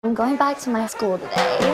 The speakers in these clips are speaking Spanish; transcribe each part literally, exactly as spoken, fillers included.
I'm going back to my school today.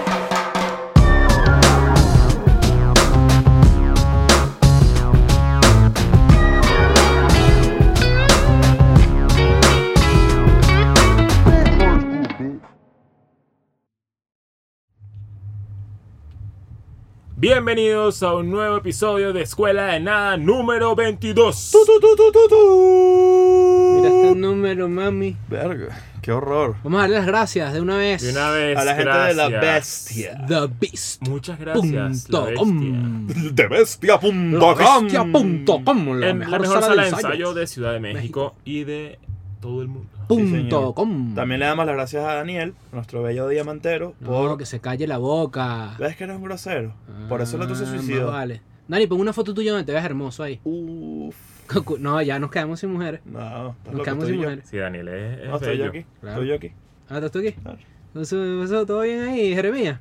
Bienvenidos a un nuevo episodio de Escuela de Nada número veintidós. Tu, tu, tu, tu, tu, tu. Mira este número, mami. Verga, qué horror. Vamos a darle las gracias de una vez. De una vez, A la gente gracias. de La Bestia. The Beast. Muchas gracias. Punto La com. Bestia. De bestia punto com. Bestia punto com. La En mejor, la mejor sala de ensayos. ensayo de Ciudad de México, y de todo el mundo. Sí, Punto señor. com. También le damos las gracias a Daniel, nuestro bello diamantero, No, por... que se calle la boca. ¿Ves que eres un grosero? Por eso el otro se Ah, suicidó. más vale. Dani, pon una foto tuya donde te veas hermoso ahí. Uf. No, ya nos quedamos sin mujeres. No, estás Nos loco, quedamos estoy sin yo. mujeres. Sí, Daniel es, es No, estoy yo bello. aquí. Claro. Estoy yo aquí. Ah, ¿estás tú aquí? Claro. Eso, eso, ¿todo bien ahí, Jeremías?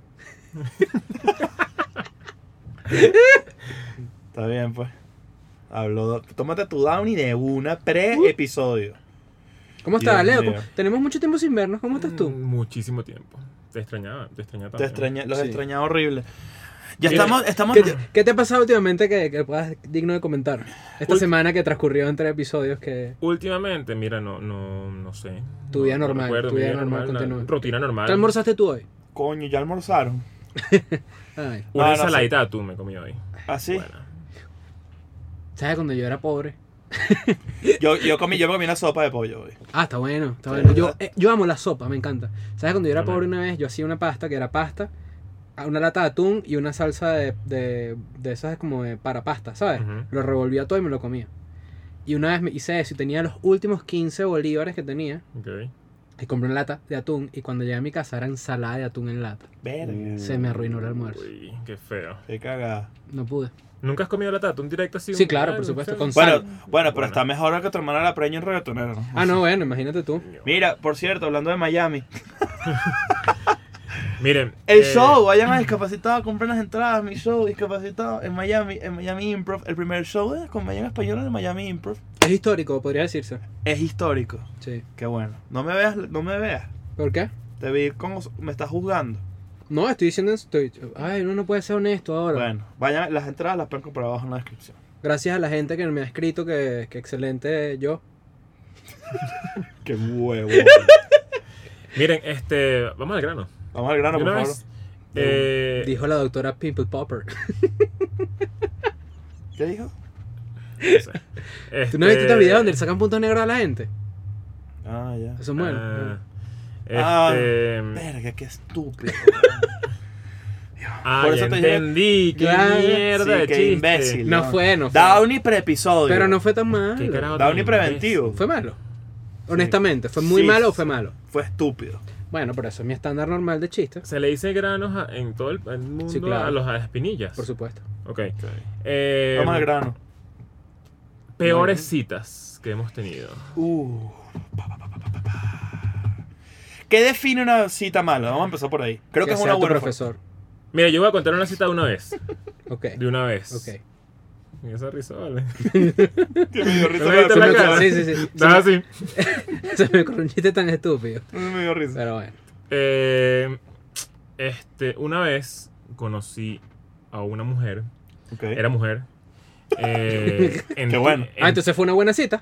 Está bien, pues. Habló. Tómate tu Downy de una pre-episodio. ¿Cómo estás, Dios Leo? mío. ¿Cómo- Tenemos mucho tiempo sin vernos. ¿Cómo estás tú? Mm, Muchísimo tiempo. Te extrañaba, te extrañaba Te también. extraña, los Sí. extrañaba horrible. Ya Mira, estamos, estamos. ¿Qué te, qué te ha pasado últimamente que, que puedas digno de comentar? Esta Ult- semana que transcurrió entre episodios que... Últimamente, mira, no, no, no sé. Tu No- vida no normal, recuerdo, tu mi vida normal na- continúa. Rutina normal. ¿Qué almorzaste tú hoy? Coño, ya almorzaron. Ay, Una No, no ensaladita de atún me comí hoy. Así. Buena. ¿sabes cuando yo era pobre? Yo, yo comí, yo me comí una sopa de pollo hoy. Ah, está bueno, está Sí, bueno. Yo, ¿verdad? eh, yo amo la sopa, me encanta. ¿Sabes cuando yo era También. pobre una vez? Yo hacía una pasta que era pasta, una lata de atún y una salsa de, de, de esas como de para pasta, ¿sabes? Ujú. Lo revolvía todo y me lo comía. Y una vez me hice eso y tenía los últimos quince bolívares que tenía. Ok. Y compré una lata de atún y cuando llegué a mi casa era ensalada de atún en lata. Verga. Se me arruinó el almuerzo. Uy, qué feo. Qué cagada. No pude. ¿Nunca has comido la de atún directo así? Sí, un- claro, ah, por supuesto, feo? con Bueno, sal. bueno, pero Bueno. está mejor que tu hermana la preña en reggaetonero, ¿no? Ah, no, bueno, imagínate tú. Mira, por cierto, hablando de Miami. Miren. El eh, show, vayan a Discapacitado, compren las entradas, mi show, Discapacitado, en Miami, en Miami Improv. El primer show de comedia en español en Miami Improv. Es histórico, podría decirse. Es histórico. Sí. Qué bueno. No me veas, no me veas. ¿Por qué? Te vi como me estás juzgando. No, estoy diciendo eso. Estoy... Ay, uno no puede ser honesto ahora. Bueno, vayan, las entradas las pueden comprar abajo en la descripción. Gracias a la gente que me ha escrito que, que excelente yo. Qué huevo. Miren, este. Vamos al grano. Vamos al grano, De por una favor. vez. Eh, Dijo la doctora Pimple Popper. ¿Qué dijo? no sé. ¿Tú no viste este Este- video donde le sacan puntos negros a la gente? Ah, ya. Eso es bueno. Ah, Ah, este. Verga, qué estúpido. Ah, por ya eso te dije- entendí. Qué Claro. mierda Sí, de qué chiste. imbécil. No fue, no fue. Downy pre-episodio. Pero no fue tan malo. ¿Qué carajo Downy tan preventivo. Fue malo. Honestamente, ¿fue muy Sí, malo o sí. fue malo? Fue estúpido. Bueno, pero eso es mi estándar normal de chistes. Se le dice granos a- en todo el, el mundo Sí, claro. a los a las espinillas. Por supuesto. Ok. Eh, Vamos al grano. Peores citas que hemos tenido. Uh. Pa, pa, pa, pa, pa, pa. ¿Qué define una cita mala? Vamos a empezar por ahí. Creo que, es sea una tu buena profesor. Mira, yo voy a contar una cita de una vez. Ok. De una vez. Ok. Y esa risa, vale. Que me dio risa. ¿No me viste la- la Se me cara? ocurrió- Sí, sí, sí. Nada así. Se me ocurrió un chiste tan estúpido. Me dio risa. Pero bueno. Eh, este, una vez conocí a una mujer. Ok. Era mujer. Eh, en, Qué bueno. En, Ah, entonces fue una buena cita.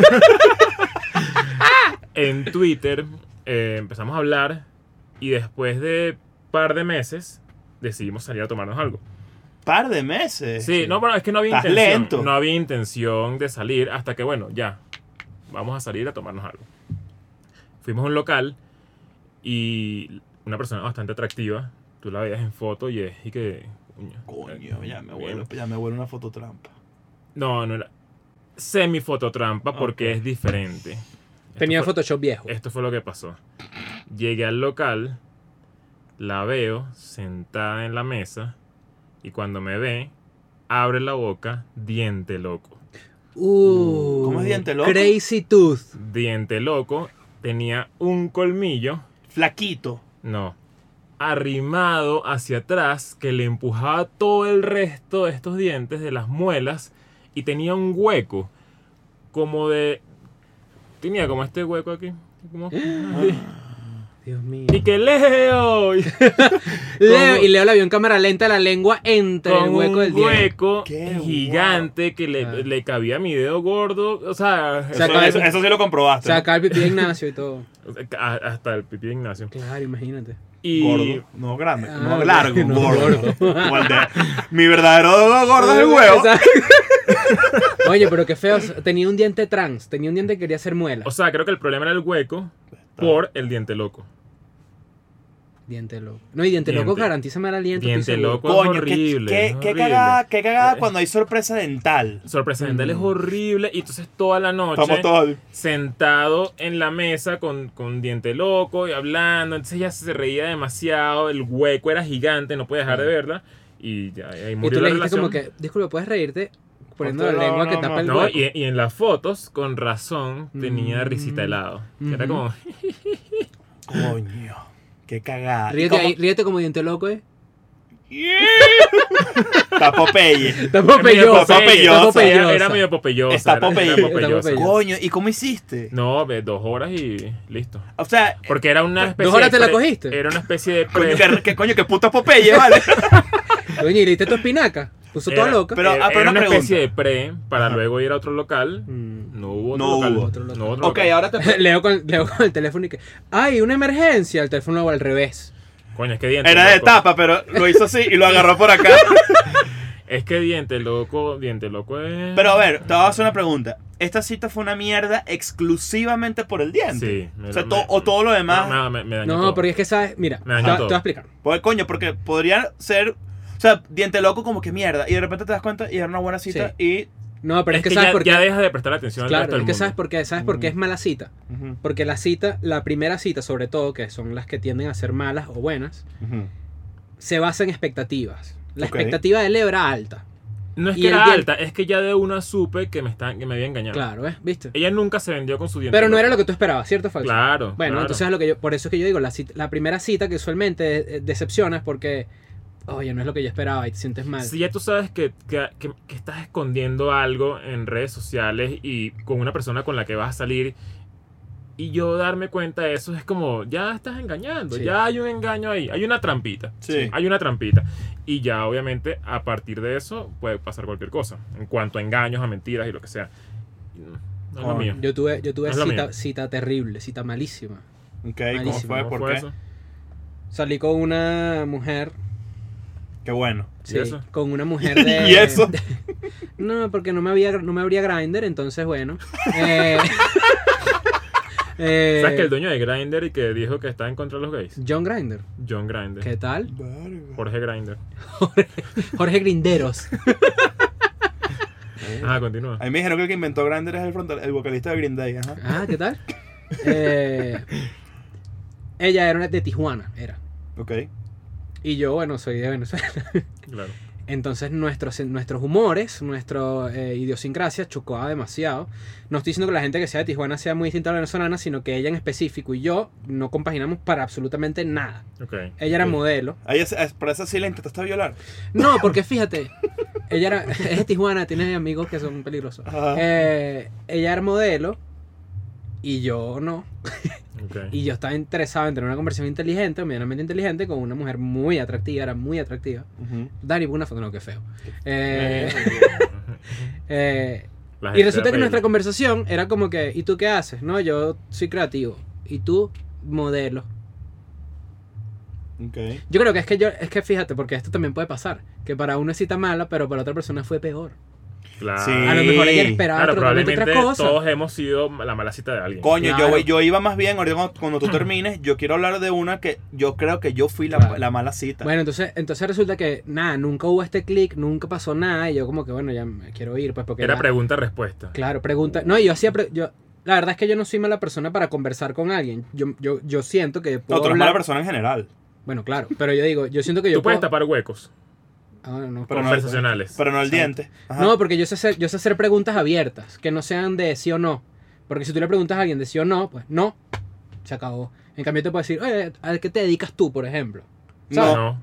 en Twitter eh, empezamos a hablar y después de par de meses decidimos salir a tomarnos algo. Par de meses. Sí, no, pero es que no había Estás intención. lento. No había intención de salir hasta que, bueno, ya. Vamos a salir a tomarnos algo. Fuimos a un local y una persona bastante atractiva. Tú la veías en foto y es y que. Coño, Coño, ya me bien. huele, ya me huele una fototrampa. No, no era. Semi fototrampa porque Ok. es diferente. Esto Tenía fue- Photoshop viejo. Esto fue lo que pasó. Llegué al local, la veo sentada en la mesa y cuando me ve, abre la boca, diente loco. Uh, ¿Cómo es diente loco? Crazy Tooth. Diente loco, tenía un colmillo, Flaquito. no, arrimado hacia atrás que le empujaba todo el resto de estos dientes de las muelas y tenía un hueco como de... Tenía como este hueco aquí. Como, Dios mío. Y que Leo. Y- Leo, con- y Leo la vio en cámara lenta, la lengua entre el con hueco del un diente. hueco Qué gigante que le, Ah. le cabía a mi dedo gordo. O sea, O sea, Eso, acá- eso- eso sí lo comprobaste. Sacar el pipí de Ignacio y todo. a- hasta el pipí de Ignacio. Claro, imagínate. Y Gordo, no grande, Ah, no largo, no, gordo. gordo. Como el de- mi verdadero gordo es el huevo. Exacto. Oye, pero qué feo. Tenía un diente trans. Tenía un diente que quería ser muela. o sea, creo que el problema era el hueco por el diente loco. Diente loco. No, y diente, Diente. loco garantiza mal aliento. estoy Diente seguro. loco. Es Coño, qué, horrible, qué, es qué horrible. cagada, qué cagada Eh. cuando hay sorpresa dental. Sorpresa dental es Mm. horrible. Y entonces toda la noche Estamos todos. sentado en la mesa con, con diente loco y hablando. Entonces ella se reía demasiado. El hueco era gigante, no podía dejar de verla. Y ya ahí Y murió tú la le dijiste relación. como que, disculpe, ¿puedes reírte? Poniendo la No, lengua no, que no. tapa el No, hueco. y, y en las fotos, con razón, tenía Mm. risita de lado. Que era Ujú. como. Coño, qué cagada. ¿Y Ríete, cómo- ahí, ríete como diente loco, ¿eh? Está Popeye. Está Era medio popellosa. Popeye, Está Era- popellosa. Era medio popellosa. Está era- era Popeye. popellosa. Está Coño, ¿y cómo hiciste? No, ve, dos horas y listo. O sea, Porque era una especie ¿Dos horas de te la pre- cogiste? Era una especie de coño, pre- qué, qué coño, qué puta Popeye, ¿vale? Coño, y le diste tu espinaca. Puso toda era- loca. Pero- era, ah, pero era una una especie de pregunta. pre para Ajá. luego ir a otro local. Mm. No hubo otro No local. hubo otro local. No otro Ok, local. ahora te... Leo con, Leo con el teléfono y que, ¡ay, una emergencia! El teléfono lo al revés. Coño, es que diente Era de loco. tapa, pero lo hizo así y lo agarró por acá. Es que diente loco, diente loco es. Pero a ver, te voy a hacer una pregunta. ¿Esta cita fue una mierda exclusivamente por el diente? Sí, me- O sea, me- to- o todo lo demás. No, me, me dañó No, todo. porque es que sabes, mira, Me te, dañó te todo. voy a explicar. Pues, coño, porque podría ser. O sea, diente loco como que mierda. Y de repente te das cuenta y era una buena cita y. No, pero es, es que, que, sabes ya, por qué. ya dejas de prestar atención al Claro, resto es del que mundo. sabes por qué, sabes por qué Mm. es mala cita. Ujú, Porque la cita, la primera cita sobre todo, que son las que tienden a ser malas o buenas, ujú. se basa en expectativas. La Ok. expectativa de Leo era alta. No es Y que el era diente- alta, es que ya de una supe que me, están, que me había engañado. Claro, ¿ves? ¿Viste? Ella nunca se vendió con su diente Pero no loco. era lo que tú esperabas, ¿cierto o falso? Claro. Bueno, claro. entonces es lo que yo, por eso es que yo digo, la, cita- la primera cita que usualmente eh, decepciona es porque, oye, no es lo que yo esperaba y te sientes mal. Si ya tú sabes que, que, que- que estás escondiendo algo en redes sociales y con una persona con la que vas a salir y yo darme cuenta de eso es como, ya estás engañando, Sí. ya hay un engaño ahí, hay una trampita. Sí. Hay una trampita. Y ya obviamente a partir de eso puede pasar cualquier cosa. En cuanto a engaños, a mentiras y lo que sea. No es lo Oh, mío. Yo tuve, yo tuve No es lo cita, mío. cita terrible, cita malísima. Ok, ¿cómo Malísimo. fue? ¿Cómo ¿Por fue qué? eso? Salí con una mujer. Qué bueno. ¿Y Sí, eso? con una mujer de. ¿Y eso? de- no, porque no me había no me abría Grindr, entonces bueno. Eh, eh, ¿Sabes que el dueño de Grindr y que dijo que está en contra de los gays? John Grindr. John Grindr. ¿Qué tal? Jorge Grindr. Jorge Grinderos. Ah, continúa. A mí me dijeron que el que inventó Grindr es el, frontal, el vocalista de Green Day. Ajá. Ah, ¿qué tal? Eh, ella era una de Tijuana, era. Ok. Y yo, bueno, soy de Venezuela. Claro. Entonces nuestros, nuestros humores, nuestra eh, idiosincrasia chocaba demasiado. No estoy diciendo que la gente que sea de Tijuana sea muy distinta a la venezolana, sino que ella en específico y yo no compaginamos para absolutamente nada. Ok. Ella era Ok. modelo. Ahí es, es- por eso sí la intentaste violar. No, porque fíjate, ella era, es de Tijuana, tiene amigos que son peligrosos. Ajá. Eh, ella era modelo y yo no. Ok. Y yo estaba interesado en tener una conversación inteligente, medianamente inteligente, con una mujer muy atractiva, era muy atractiva. Ujú. Dani, una foto, no, qué feo. Eh, eh, La y gente resulta que arregla. nuestra conversación era como que, ¿y tú qué haces? No, yo soy creativo. ¿Y tú? Modelo. Ok. Yo creo que es que yo, es que fíjate, porque esto también puede pasar, que para uno es cita mala, pero para otra persona fue peor. Claro. Sí. A lo mejor ella esperaba Claro, totalmente probablemente otra cosa. todos hemos sido la mala cita de alguien. Coño, Claro. yo, yo iba más bien, ahorita cuando, cuando tú termines, yo quiero hablar de una que yo creo que yo fui la, Claro. la mala cita. Bueno, entonces, entonces resulta que nada, nunca hubo este clic, nunca pasó nada, y yo como que bueno, ya me quiero ir, pues porque Era ya- pregunta-respuesta. claro, pregunta. No, y yo hacía pre- yo la verdad es que yo no soy mala persona para conversar con alguien. Yo, yo, yo siento que no, puedo tú eres hablar- mala persona en general. Bueno, claro, pero yo digo, yo siento que yo Tú puedes puedo- tapar huecos Ah, no, Pero no- conversacionales. Pero no el diente. Ajá. No, porque yo sé, hacer, yo sé hacer preguntas abiertas, que no sean de sí o no. Porque si tú le preguntas a alguien de sí o no, pues no, se acabó. En cambio te puedo decir, oye, ¿a qué te dedicas tú, por ejemplo? ¿sabes? No.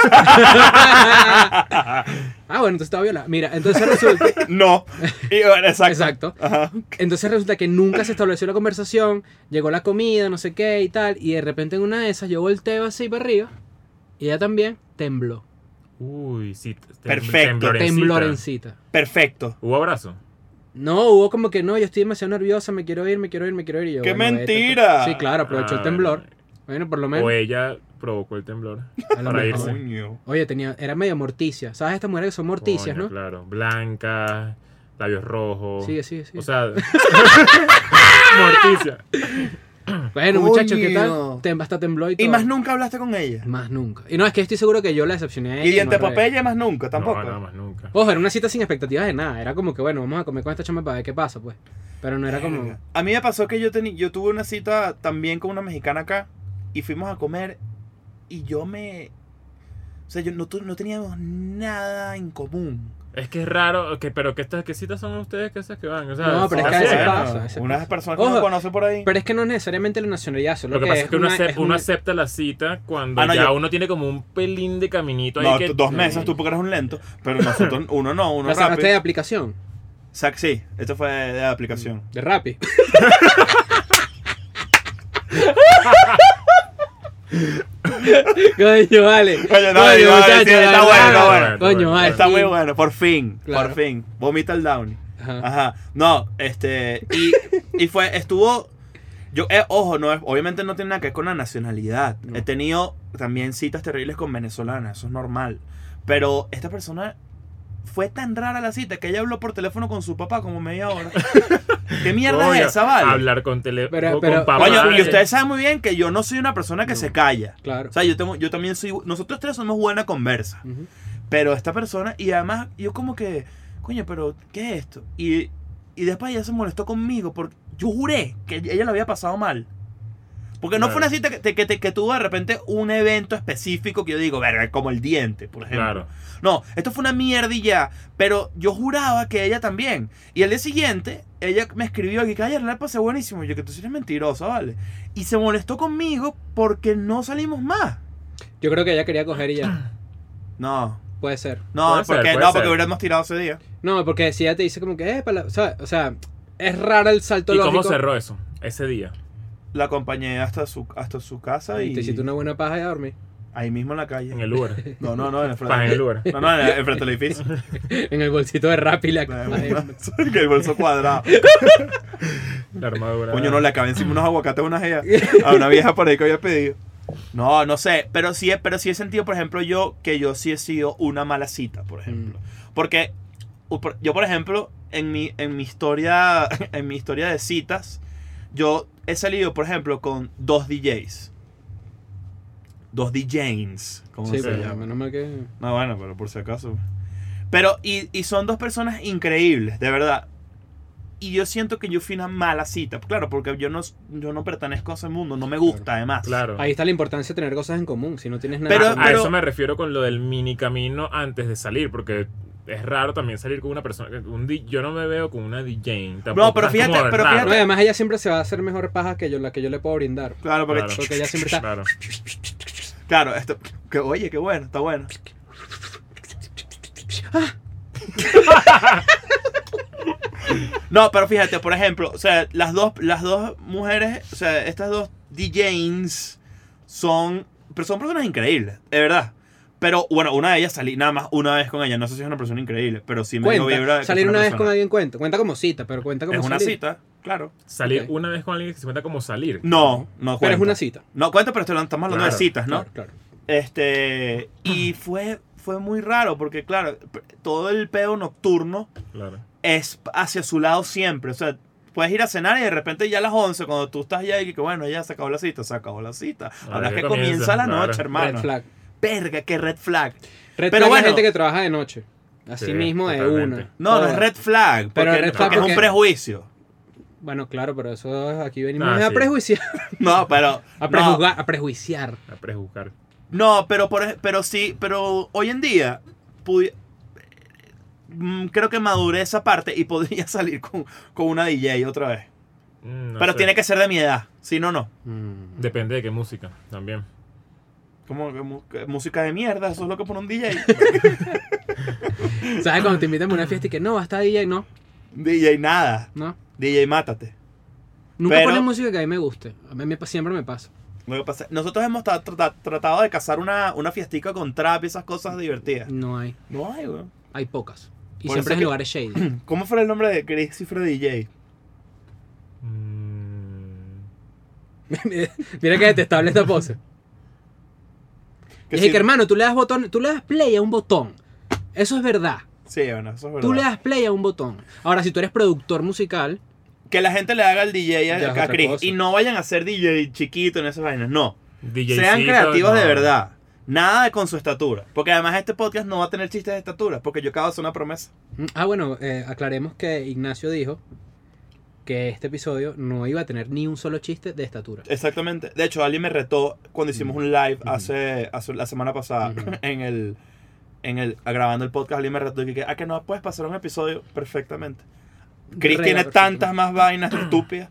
Ah, bueno, entonces estaba violada. Mira, entonces resulta... No. Y, bueno, exacto. Exacto. Ajá. Entonces resulta que nunca se estableció la conversación, llegó la comida, no sé qué y tal, y de repente en una de esas yo volteo así para arriba y ella también tembló. Uy, sí. tem- Perfecto. Temblorencita. Temblorencita. Perfecto. ¿Hubo abrazo? No, hubo como que no, yo estoy demasiado nerviosa, me quiero ir, me quiero ir, me quiero ir. Y yo, ¡Qué bueno, vete, mentira! pues. Sí, claro, aprovechó Ah, el temblor. bueno. Bueno, por lo menos. O ella provocó el temblor A lo para mejor. irse. Coño. Oye, tenía, era medio morticia. ¿Sabes estas mujeres que son morticias, Coño, no? Claro. Blanca, labios rojos. Sigue, sigue, sigue. O sea, morticia. Bueno, muchachos, ¿qué Coño. tal? Tem- hasta tembló y todo. Y más nunca hablaste con ella. Más nunca. Y no, es que estoy seguro que yo la decepcioné a ella. Y diente no al revés. papella más nunca, tampoco. No, nada más nunca. Ojo, era una cita sin expectativas de nada. Era como que, bueno, vamos a comer con esta chama para ver qué pasa, pues. Pero no era como... A mí me pasó que yo, teni- yo tuve una cita también con una mexicana acá y fuimos a comer y yo me... O sea, yo no, tu- no teníamos nada en común. Es que es raro, que, pero que estas ¿qué citas son ustedes que esas que van? O sea, No, pero es que a así veces es. pasa, a veces Unas pasa. personas que Ojo, uno conoce por ahí. Pero es que no es necesariamente la nacionalidad, solo Lo que pasa es que uno, una- acep- es uno una- acepta la cita cuando Ah, no, ya yo- uno tiene como un pelín de caminito ahí No, que... tú- dos Sí. meses tú porque eres un lento, pero nosotros, uno no, uno ¿La sacaste rápido. de aplicación? Sac, sí, esto fue de, de aplicación. De Rappi. Coño, vale. Oye, no, Coño, digo, vale, muchacho, sí, está la bueno, verdad. está bueno. Coño, vale. Está sí. muy bueno, por fin, Claro. por fin. Vomita el Downy. Ajá. Ajá. No, este. Y, y fue, estuvo. Yo, eh, ojo, no, es- obviamente no tiene nada que ver con la nacionalidad. No. He tenido también citas terribles con venezolanas, eso es normal. Pero esta persona fue tan rara la cita que ella habló por teléfono con su papá como media hora. ¿Qué mierda Coño, es esa, vale? Hablar con teléfono, Pero- con pero- papá. Coño, y eh. ustedes saben muy bien que yo no soy una persona que No. se calla. Claro. O sea, yo, tengo, yo también soy. Nosotros tres somos buena conversa. Ujú. Pero esta persona, y además yo como que, coño, pero ¿qué es esto? Y, y después ella se molestó conmigo porque yo juré que ella lo había pasado mal. Porque no Claro. fue una cita que, te- que, te- que tuvo de repente un evento específico que yo digo, verga, como el diente, por ejemplo. Claro. No, esto fue una mierda y ya, pero yo juraba que ella también. Y al día siguiente, ella me escribió y que ayer la pasé buenísimo. Y yo, que tú sí eres mentirosa, ¿vale? Y se molestó conmigo porque no salimos más. Yo creo que ella quería coger y ya. No, Puede ser. no, Puede ser, porque, puede no, ser. porque hubiéramos tirado ese día. No, porque si ella te dice como que, eh, para la- o sea, o sea, es rara el salto ¿Y lógico. cómo cerró eso? Ese día. La acompañé hasta su, hasta su casa Y y te hiciste una buena paja y a dormir. ahí mismo en la calle. En el Uber. No, no, no, en el frente. Paja en el Uber. No, no, en el, en frente del edificio. En el bolsito de Rappi la Que el bolso cuadrado. La armadura. Coño, no, le acabé encima unos aguacates a una, jea- a una vieja por ahí que había pedido. No, no sé, pero sí, he- pero sí he sentido, por ejemplo, yo que yo sí he sido una mala cita, por ejemplo. Porque u- por- yo, por ejemplo, en mi, en mi historia, en mi historia de citas, yo he salido, por ejemplo, con dos D Js. Dos D Js, como Sí, se pero llama. menos mal que... No, bueno, pero por si acaso. Pero, y, y son dos personas increíbles, de verdad. Y yo siento que yo fui una mala cita. Claro, porque yo no, yo no pertenezco a ese mundo, no me gusta, además. Claro. Ahí está la importancia de tener cosas en común. Si no tienes nada... Pero- en común. A pero- eso me refiero con lo del mini camino antes de salir, porque es raro también salir con una persona. que- Un D- yo no me veo con una D J. tampoco, No, pero es como fíjate, pero raro. No, y además ella siempre se va a hacer mejor paja que yo, la que yo le puedo brindar. Claro, porque. Claro. Porque ella siempre está... Claro. Claro, esto. Que, oye, qué bueno, está bueno. No, pero fíjate, por ejemplo, o sea, las dos, las dos mujeres, o sea, estas dos D Js son, pero son personas increíbles, de verdad. Pero bueno, una de ellas salí nada más una vez con ella, no sé si es una persona increíble, pero sí me dio Cuenta. vibra de que Salir es una vez con persona. alguien cuenta. Cuenta como cita, pero cuenta como Es una salir. cita, claro. Salir Ok. una vez con alguien que se cuenta como salir. No, no cuenta. Pero es una cita. No cuenta, pero estoy- estamos hablando Claro, de citas, ¿no? Claro, claro. Este, y fue, fue muy raro porque, claro, todo el pedo nocturno Claro. es hacia su lado siempre. O sea, puedes ir a cenar y de repente ya a las once, cuando tú estás ya y que bueno, ya se acabó la cita, se acabó la cita. Ahora es ya que comienza, comienza la claro. noche, hermano. Red flag. Verga, qué red flag. Red Pero flag bueno. es gente que trabaja de noche. Así Sí, mismo de totalmente. una. No, no Toda. es red flag, porque, Pero red flag porque es un porque- prejuicio. Bueno, claro, pero eso es- aquí venimos Ah, a sí. prejuiciar. No, pero... A no, prejuzgar, a prejuiciar. A prejuzgar. no, pero, por, ej- pero sí, pero hoy en día... pudi- mm, creo que maduré esa parte y podría salir con, con una D J otra vez. Mm, no pero sé. tiene que ser de mi edad, si no, no. Mm. Depende de qué música también. Como que mu- que música de mierda, eso es lo que pone un D J. ¿Sabes cuando te invitan a una fiesta y que no, va a estar D J? No, D J nada. no. D J mátate. Nunca Pero- ponen música que a mí me guste. A mí me, siempre me pasa. Lo que pasa, nosotros hemos tra- tra- tratado de cazar una, una fiestica con trap y esas cosas divertidas. No hay. No hay, weón. Hay pocas. Y Por siempre eso es en que- lugares shady. ¿Cómo fue el nombre de Chris y Freddy J? Mm, Mira que detestable esta pose. Que Y sí- es que hermano, tú le das botón, tú le das play a un botón. Eso es verdad. Sí, bueno, eso es verdad. Tú le das play a un botón. Ahora, si tú eres productor musical, Que la gente le haga el D J Ya a, es a otra Chris. cosa. Y no vayan a ser D J chiquito en esas vainas. No. DJcito, Sean creativos de no. verdad. Nada de con su estatura. Porque además este podcast no va a tener chistes de estatura. Porque yo acabo de hacer una promesa. mm, ah bueno, eh, aclaremos que Ignacio dijo que este episodio no iba a tener ni un solo chiste de estatura. Exactamente. De hecho, alguien me retó cuando hicimos un live hace, hace la semana pasada Ujú. en el en el grabando el podcast. Alguien me retó y que ah, que no puedes pasar un episodio perfectamente. Chris Rega tiene perfectamente. tantas más vainas estúpidas.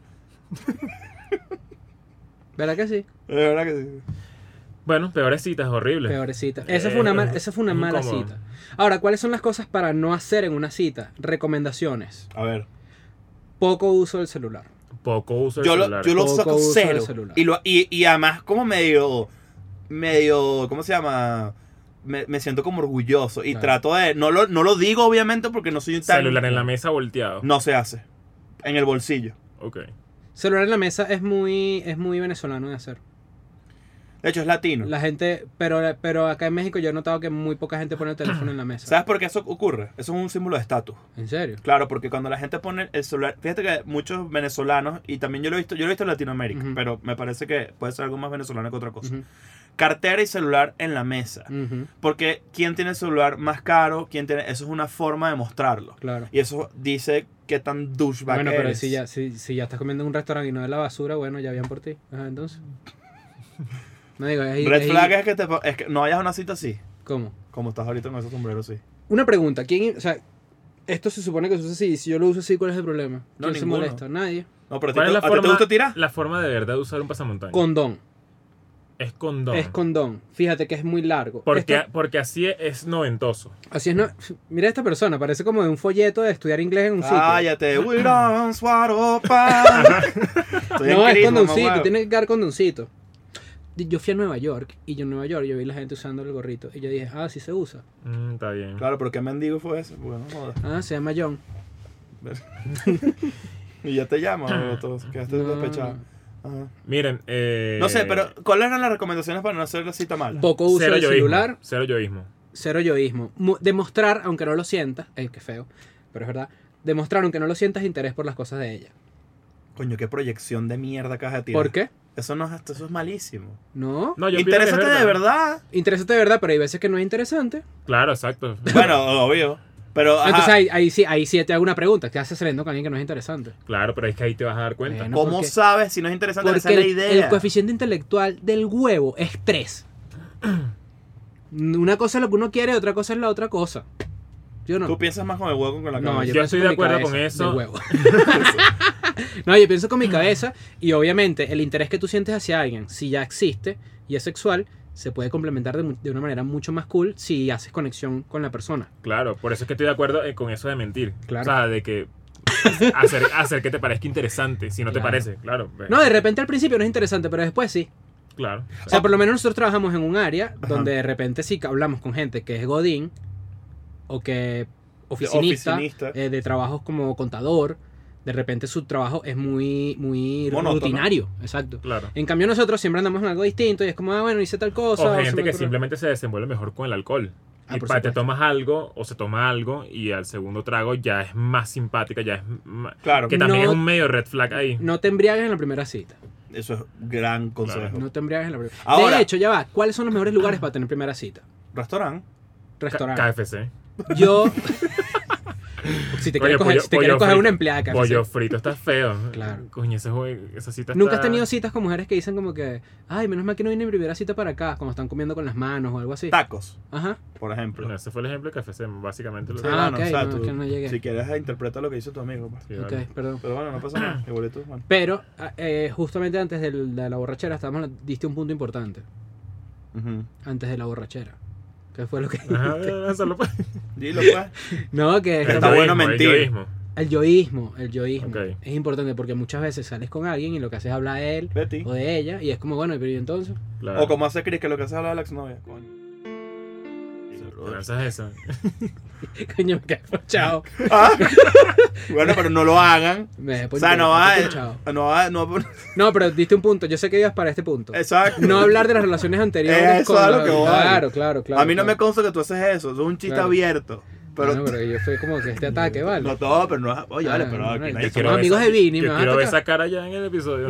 ¿Verdad que sí? De verdad que sí. Bueno, peores citas, horrible. Peores citas. Esa fue una, Eh, mal- esa fue una es mala incómodo. cita. Ahora, ¿cuáles son las cosas para no hacer en una cita? Recomendaciones. A ver. Poco uso del celular. Poco uso del Yo lo, celular. yo lo Poco saco uso del cero. celular. Y, lo, y, y además como medio, medio, ¿cómo se llama? Me, me siento como orgulloso. Y Claro. trato de, no lo, no lo digo obviamente porque no soy un tan... Celular en la mesa volteado. No se hace. En el bolsillo. Ok. Celular en la mesa es muy, es muy venezolano de hacer. De hecho es latino. La gente, pero, pero acá en México yo he notado que muy poca gente pone el teléfono en la mesa. ¿Sabes por qué eso ocurre? Eso es un símbolo de estatus. ¿En serio? Claro, porque cuando la gente pone el celular, fíjate que muchos venezolanos, y también yo lo he visto, yo lo he visto en Latinoamérica, Ujú. pero me parece que puede ser algo más venezolano que otra cosa. Ujú, Cartera y celular en la mesa. ujú, Porque quién tiene el celular más caro, quién tiene, eso es una forma de mostrarlo. claro. Y eso dice qué tan douchebag Bueno, pero eres. si ya, si, si ya estás comiendo en un restaurante y no de la basura, bueno, ya bien por ti. Ajá, entonces. No digo, es, Red es- flag es que, te, es que no vayas a una cita así, ¿Cómo? como estás ahorita con ese sombrero así. Una pregunta, ¿quién, o sea, esto se supone que se usa así, si yo lo uso así, ¿cuál es el problema? No, ¿Quién se ninguno. molesta? Nadie. No, pero a ti, ¿Cuál es te- la ¿a ti forma, te gusta tirar? la forma de verdad de usar un pasamontaña? Condón. Es condón. Es condón. Fíjate que es muy largo. porque, Esto- porque así es, es noventoso. así es, no, mira esta persona, parece como de un folleto de estudiar inglés en un sitio. Cállate, we don't swallow pan. Estoy en No, es Cris, condoncito, mamá, huevo. tiene que dar condoncito. Yo fui a Nueva York y yo en Nueva York yo vi la gente usando el gorrito y yo dije, ah, sí se usa. Mm, está bien. Claro, pero qué mendigo fue ese, porque no jodas. Ah, se llama John. Y ya te llamo, o todos, quedaste No. despechado. Ajá. Miren, eh, No sé, pero ¿cuáles eran las recomendaciones para no hacer la cita mala? Poco uso cero del yoísmo, celular, Cero yoísmo. cero yoísmo. Mu- Demostrar, aunque no lo sientas, eh, qué feo, pero es verdad. Demostrar, aunque no lo sientas, interés por las cosas de ella. Coño, qué proyección de mierda acabas de tirar. ¿Por qué? Eso no es, eso es malísimo. No. No, yo opino que es Interésate de verdad. Interésate de verdad, pero hay veces que no es interesante. Claro, exacto. Bueno, obvio. Pero, ajá, Entonces ahí, ahí sí, ahí sí te hago una pregunta. ¿Qué haces saliendo con alguien que no es interesante? Claro, pero es que ahí te vas a dar cuenta. Bueno. ¿cómo porque- sabes si no es interesante? Porque Esa es la el, idea. el coeficiente intelectual del huevo es tres. Una cosa es lo que uno quiere, otra cosa es la otra cosa. Yo no. Tú piensas más con el huevo que con la No, cabeza. yo pienso estoy con de mi acuerdo cabeza, con eso. del huevo. No, yo pienso con mi cabeza y obviamente el interés que tú sientes hacia alguien, si ya existe y es sexual, se puede complementar de, mu- de una manera mucho más cool si haces conexión con la persona. Claro, por eso es que estoy de acuerdo eh, con eso de mentir. Claro. O sea, de que hacer, hacer que te parezca interesante, si no te Claro. parece, claro. ve. No, de repente al principio no es interesante, pero después sí. Claro. O sea, por lo menos nosotros trabajamos en un área Ajá. donde de repente sí que hablamos con gente que es godín o que oficinista, Oficinista. eh, de trabajos como contador. De repente su trabajo es muy, muy Monótono. rutinario. Exacto. Claro. En cambio nosotros siempre andamos en algo distinto y es como, ah, bueno, hice tal cosa. O o se gente me que ocurrió- simplemente se desenvuelve mejor con el alcohol. Ah, y por pa- te supuesto. tomas algo o se toma algo y al segundo trago ya es más simpática, ya es ma- Claro, que también No- es un medio red flag ahí. No te embriagues en la primera cita. eso es gran consejo. No te embriagues en la primera Ahora- De hecho, ya va. ¿Cuáles son los mejores lugares para tener primera cita? Restaurante. K- Restaurante. K F C. Yo... si te Coño, quieres coger, pollo- si te quieres pollo coger frito. una empleada de K F C. Pollo frito está feo. Claro. Coño, ese jue- esa cita Nunca has está- tenido citas con mujeres que dicen como que, ay, menos mal que no vine mi primera cita para acá, cuando están comiendo con las manos o algo así. Tacos, Ajá. por ejemplo. Bueno, ese fue el ejemplo de K F C, básicamente. Lo Sí, Ah, bueno, ok, o sea, no, tú- es que no llegué. si quieres eh, interpreta lo que hizo tu amigo. Pues. Sí, Ok, vale. perdón. Pero bueno, no pasa nada. Igualito, bueno. Pero, eh, justamente antes del- de la borrachera, estábamos, diste un punto importante. Ujú. antes de la borrachera. ¿Qué fue lo que Ajá, lánzalo, pues. Dilo, pues. No, que Está estamos- bueno yoísmo, el mentir. yoísmo. el yoísmo, el yoísmo. Ok. Es importante porque muchas veces sales con alguien y lo que haces es hablar de él De ti. o de ella y es como, bueno, pero ¿y entonces? Claro. O como hace Chris, que lo que hace es hablar de la exnovia. Coño. Te lanzas esa. Coño, me quedé chao. Ah. Bueno, pero no lo hagan. Me O sea, no va a... chao. No va a... No, No, pero diste un punto. Yo sé que ibas para este punto. exacto. No hablar de las relaciones anteriores. Eso con es a lo la- que voy. Claro, claro, claro. A mí no me claro. consta que tú haces eso. Eso es un chiste Claro. abierto. Pero... Bueno, pero yo fue como que este ataque, ¿vale? No todo, pero no es... Oye, vale, Ah, pero bueno, aquí yo nadie... quiero- somos- amigos de Vini, me Yo vas a quiero ver atacar. esa cara ya en el episodio.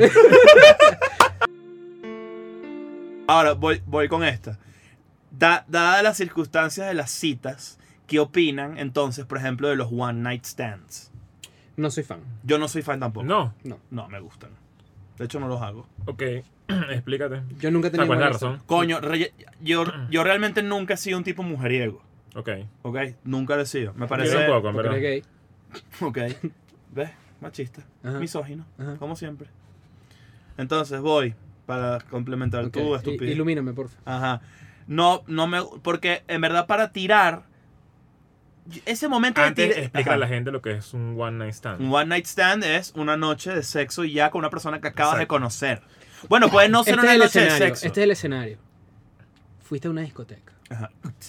Ahora, voy, voy con esta. Da- Dadas las circunstancias de las citas, ¿qué opinan entonces, por ejemplo, de los one night stands? No soy fan. Yo no soy fan tampoco. No. No. No, me gustan. De hecho, no los hago. Ok. Explícate. Yo nunca he O sea, tenido ¿cuál es la buena razón? Coño, re- yo, yo realmente nunca he sido un tipo mujeriego. Ok. ¿Ok? Nunca lo he sido. Me Yo parece... tampoco, en Porque verdad. eres gay. Ok. ¿Ves? Machista. Ajá. Misógino. Ajá. Como siempre. Entonces, voy para complementar Ok, tu i- estupidez. Ilumíname, por favor. Ajá. No, no me... Porque en verdad para tirar... Ese momento de Antes, tirar... explica a la gente lo que es un one night stand. Un one night stand es una noche de sexo y ya con una persona que acabas de Exacto. conocer. Bueno, puede no ser Este una es el noche de escenario. sexo. Este es el escenario. Fuiste a una discoteca. Ajá.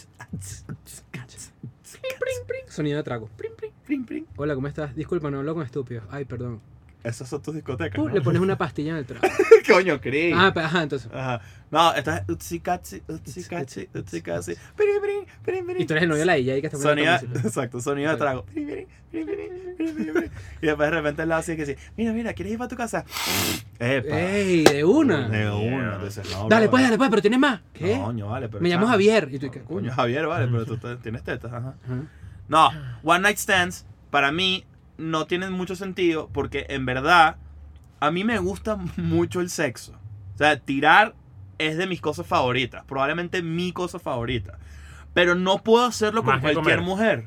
Sonido de trago. Prim, prim. Prim, prim. Hola, ¿cómo estás? Disculpa, no hablo con estúpidos. Ay, perdón. Esas son tus discotecas, Uh, ¿no? Le pones una pastilla en el trago. Coño, Chris. Ah, pe- ajá, entonces. Ajá. No, esta es utsi katsi, utsi katsi, utsi katsi. Prim, prim, prim, prim. Y tú eres el novio de la D J que está poniendo Sonido, esta música. exacto, sonido de Ok. trago. Prim, prim, prim, prim, prim, prim, prim. Y después de repente el lado así que sí. Mira, mira, ¿quieres ir para tu casa? Epa. ¡Ey, de una! De una. Yeah. Entonces, no, Dale, bro. pues, dale, pues, pero tienes más. ¿Qué? No, coño, vale, pero Me llamo chamo. Javier. Y tú, ¿qué? Coño, Javier, vale, pero tú te- tienes tetas, ajá. Ajá. No, one night stands para mí no tienen mucho sentido porque en verdad a mí me gusta mucho el sexo. O sea, tirar es de mis cosas favoritas, probablemente mi cosa favorita. Pero no puedo hacerlo con Más que cualquier comer. mujer.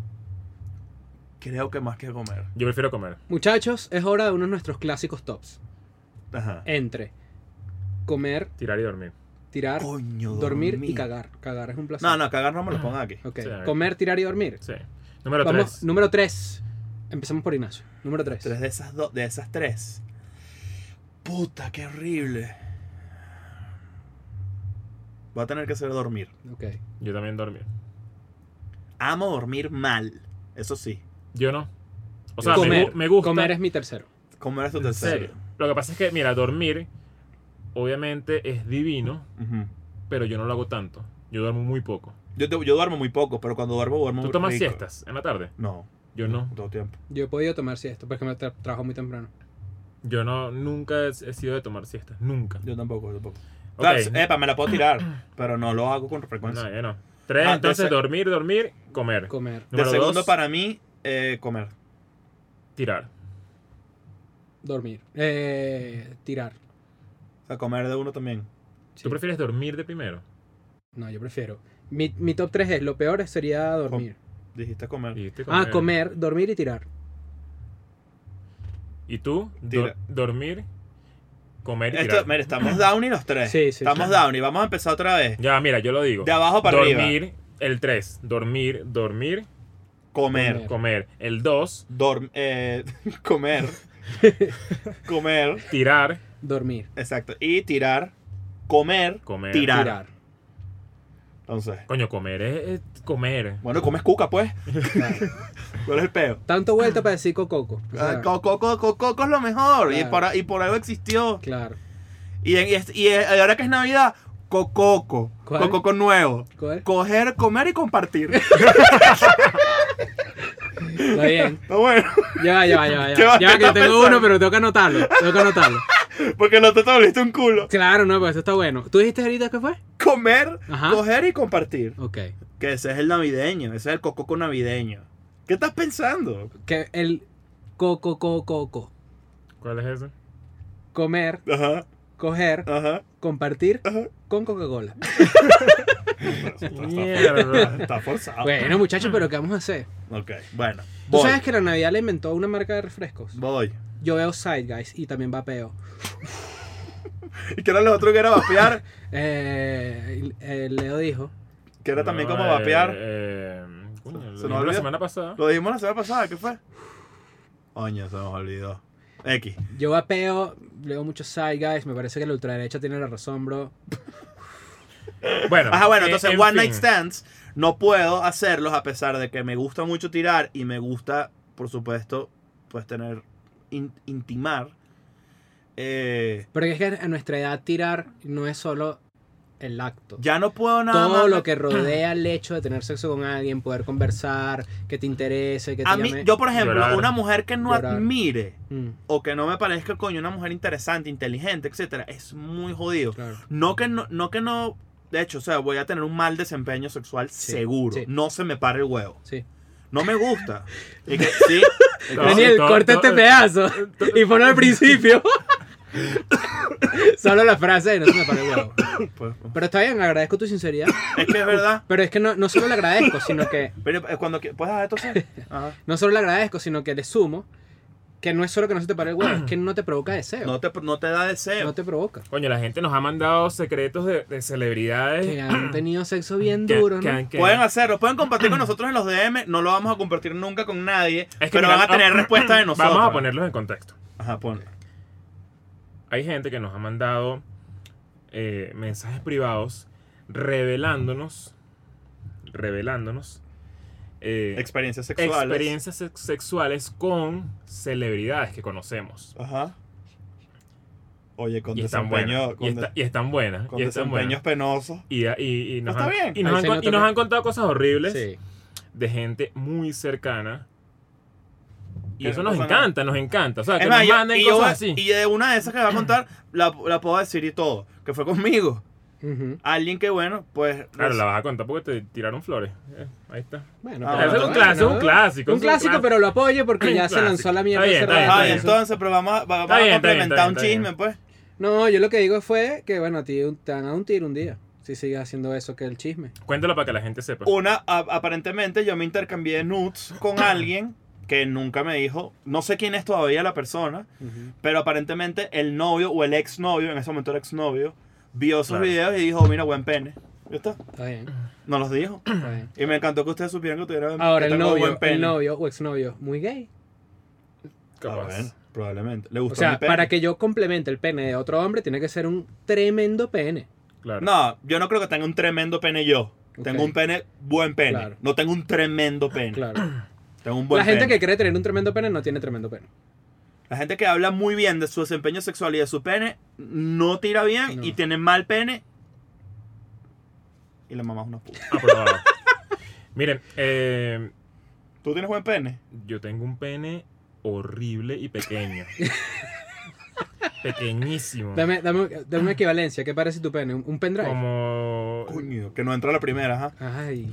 Creo que más que comer. Yo prefiero comer. Muchachos, es hora de uno de nuestros clásicos tops. Ajá. Entre comer, Tirar y dormir. tirar, Coño, dormir y cagar. Cagar es un placer. No, no, cagar no me lo pongan aquí. Ok. Sí. Comer, tirar y dormir. Sí. Número Vamos, tres. número tres. Empezamos por Ignacio. Número tres. Tres de esas dos, de esas tres. Puta, qué horrible. Voy a tener que hacer dormir. Ok. Yo también dormir. Amo dormir mal. Eso sí. Yo no. O sea, me, comer. gu- me gusta. Comer es mi tercero. ¿Cómo eres tu En tercero? serio. Lo que pasa es que, mira, dormir obviamente es divino, Ujú. pero yo no lo hago tanto. Yo duermo muy poco. Yo, te- yo duermo muy poco, pero cuando duermo, duermo ¿Tú muy tomas rico. siestas en la tarde? No. Yo no. Todo tiempo. Yo he podido tomar siesta porque me tra- trabajo muy temprano. Yo no, nunca he, he sido de tomar siestas. Nunca. Yo tampoco, yo tampoco. Ok. Claro, epa, me la puedo tirar, pero no lo hago con frecuencia. No, yo no. Tres, Ah, entonces de se- dormir, dormir, comer. Comer. De Número segundo dos, para mí, eh, comer. tirar. Dormir. Eh, tirar. O sea, comer de uno también. Sí. ¿Tú prefieres dormir de primero? No, yo prefiero. Mi, mi top tres es, lo peor sería dormir. Dijiste comer. Dijiste Ah, comer, dormir y tirar. ¿Y tú? Do- Tira. dormir, comer y Esto, tirar. mira, estamos Downey los tres. Sí, sí, Estamos sí. Downey. Vamos a empezar otra vez. Ya, mira, yo lo digo. De abajo para dormir, arriba. el tres. Dormir, dormir, Comer. Comer. comer. El dos, Dorm- eh, comer. comer. tirar, Dormir. Exacto. Y tirar. Comer. comer. Tirar. Tirar. Entonces. Coño, comer es, es comer. Bueno, comes cuca, pues. Claro. ¿Cuál es el peo? Tanto vuelta para decir cococo. O sea, Ah, Coco, coco, coco es lo mejor. Y, Claro. por, y por algo existió. Claro. Y, en- y, es- y es- ahora que es Navidad, cococo. ¿Cuál? Cococo nuevo. ¿Cuál? Coger, comer y compartir. Está bien. Está bueno. Ya va, ya va, ya va. ¿Qué Ya vas va, ya a va, que yo estar tengo pensando? uno, pero tengo que anotarlo. Tengo que anotarlo. Porque no te volviste un culo. Claro, no, pues eso está bueno. ¿Tú dijiste ahorita qué fue? Comer, Ajá. coger y compartir. Ok. Que ese es el navideño. Ese es el cococo navideño. ¿Qué estás pensando? Que el coco, coco, coco. ¿Cuál es ese? Comer, Ajá, coger, ajá, compartir ajá. con Coca-Cola. Mierda. Está forzado. Bueno, muchachos, pero ¿qué vamos a hacer? Ok, bueno. ¿Tú Voy. sabes que la Navidad le inventó una marca de refrescos? Voy. Yo veo Side Guys y también vapeo. ¿Y qué era lo otro que era vapear? Eh, eh, Leo dijo. Que era también No, como eh, vapear. Eh, coño, Se lo nos dijimos la olvidó. semana pasada. Lo dijimos la semana pasada, ¿qué fue? Coño, se nos olvidó. X. Yo vapeo, leo muchos side guys, me parece que la ultraderecha tiene la razón, bro. Bueno, Ajá, bueno, eh, entonces en One fin. Night Stands no puedo hacerlos a pesar de que me gusta mucho tirar y me gusta, por supuesto, pues tener, in- intimar. Eh, Porque es que a nuestra edad tirar no es solo el acto. ya no puedo nada Todo más. lo que rodea el hecho de tener sexo con alguien, poder conversar, que te interese, que te A mí, llame. yo por ejemplo, Llorar. una mujer que no Llorar. admire Mm, o que no me parezca, coño, una mujer interesante, inteligente, etcétera, es muy jodido. claro. No que no, no que no, de hecho, o sea, voy a tener un mal desempeño sexual Sí, seguro. sí. No se me para el huevo. Sí. No me gusta. Y que, sí, y que- No, Daniel, todo- corta todo- este pedazo y ponlo al principio. Solo la frase de no se me para el huevo. pues, Pero está bien, agradezco tu sinceridad. es que es verdad. Pero es que no, no solo le agradezco, sino que. Pero eh, cuando que- puedes hacer esto así. Ajá. No solo le agradezco, sino que le sumo que no es solo que no se te pare el huevo, es que no te provoca deseo. No te, no te da deseo. No te provoca. Coño, la gente nos ha mandado secretos de, de celebridades. Que han tenido sexo bien que- duro, que ¿no? han- que- Pueden hacerlo, pueden compartir con nosotros en los D M. No lo vamos a compartir nunca con nadie. Es que pero mira, van a tener ah, respuesta de nosotros. Vamos a ponerlos en contexto. Ajá, ponlo. Hay gente que nos ha mandado eh, mensajes privados revelándonos, revelándonos eh, Experiencias sexuales. experiencias sex- sexuales con celebridades que conocemos. Ajá. Oye, con Y están desempeño. buenas. Con, Y, está- y están buenas. con y están desempeños buenas. penosos. Y, y- y nos Está han, bien. y nos Ahí han se con- nota y nos que- han contado cosas horribles Sí. de gente muy cercana. Y Que eso no nos pasa nada. encanta, nos encanta. O sea, que Es más, nos yo- manden y, yo cosas voy- así. y de una de esas que va a contar, la, la puedo decir y todo. Que fue conmigo. Ujú. Alguien que, bueno, pues. Claro, la vas a contar porque te tiraron flores. Eh, ahí está. Bueno, Ah, pero- eso es un clásico, es un clásico, Un es un clásico, clásico. pero lo apoyo porque ya Un se clásico. lanzó la mierda Está bien, hace está bien, rato. Ay, bien. entonces, pero vamos a, vamos Está a bien, está bien, complementar está un bien, está chisme, bien. pues. No, yo lo que digo fue que, bueno, a ti te van a dar un tiro un día. Si sigues haciendo eso que el chisme. Cuéntalo para que la gente sepa. Una, a- aparentemente yo me intercambié nudes con alguien que nunca me dijo, no sé quién es todavía la persona, Ujú. pero aparentemente el novio o el exnovio, en ese momento el exnovio, vio esos Claro. videos y dijo, mira, buen pene. ¿Ya está? Está bien, Nos los dijo. está bien. Y me encantó que ustedes supieran que tuvieran Ahora, que el tengo novio, buen pene. el novio o exnovio, muy gay. Ah, Capaz. bueno, probablemente. Le O gustó sea, mi pene. para que yo complemente el pene de otro hombre, tiene que ser un tremendo pene. Claro. No, yo no creo que tenga un tremendo pene yo. Tengo Ok. un pene, buen pene. Claro. No tengo un tremendo pene. Claro. Tengo un buen La gente pene. que cree tener un tremendo pene no tiene tremendo pene. La gente que habla muy bien de su desempeño sexual y de su pene no tira bien No. y tiene mal pene. Y la mamá es una puta. Aprobado. Miren, eh, ¿Tú tienes buen pene? yo tengo un pene horrible y pequeño. Pequeñísimo. Dame, dame, dame una equivalencia. ¿Qué parece tu pene? ¿Un, un pendrive? Como... Coño, que no entra la primera, ajá. Ay.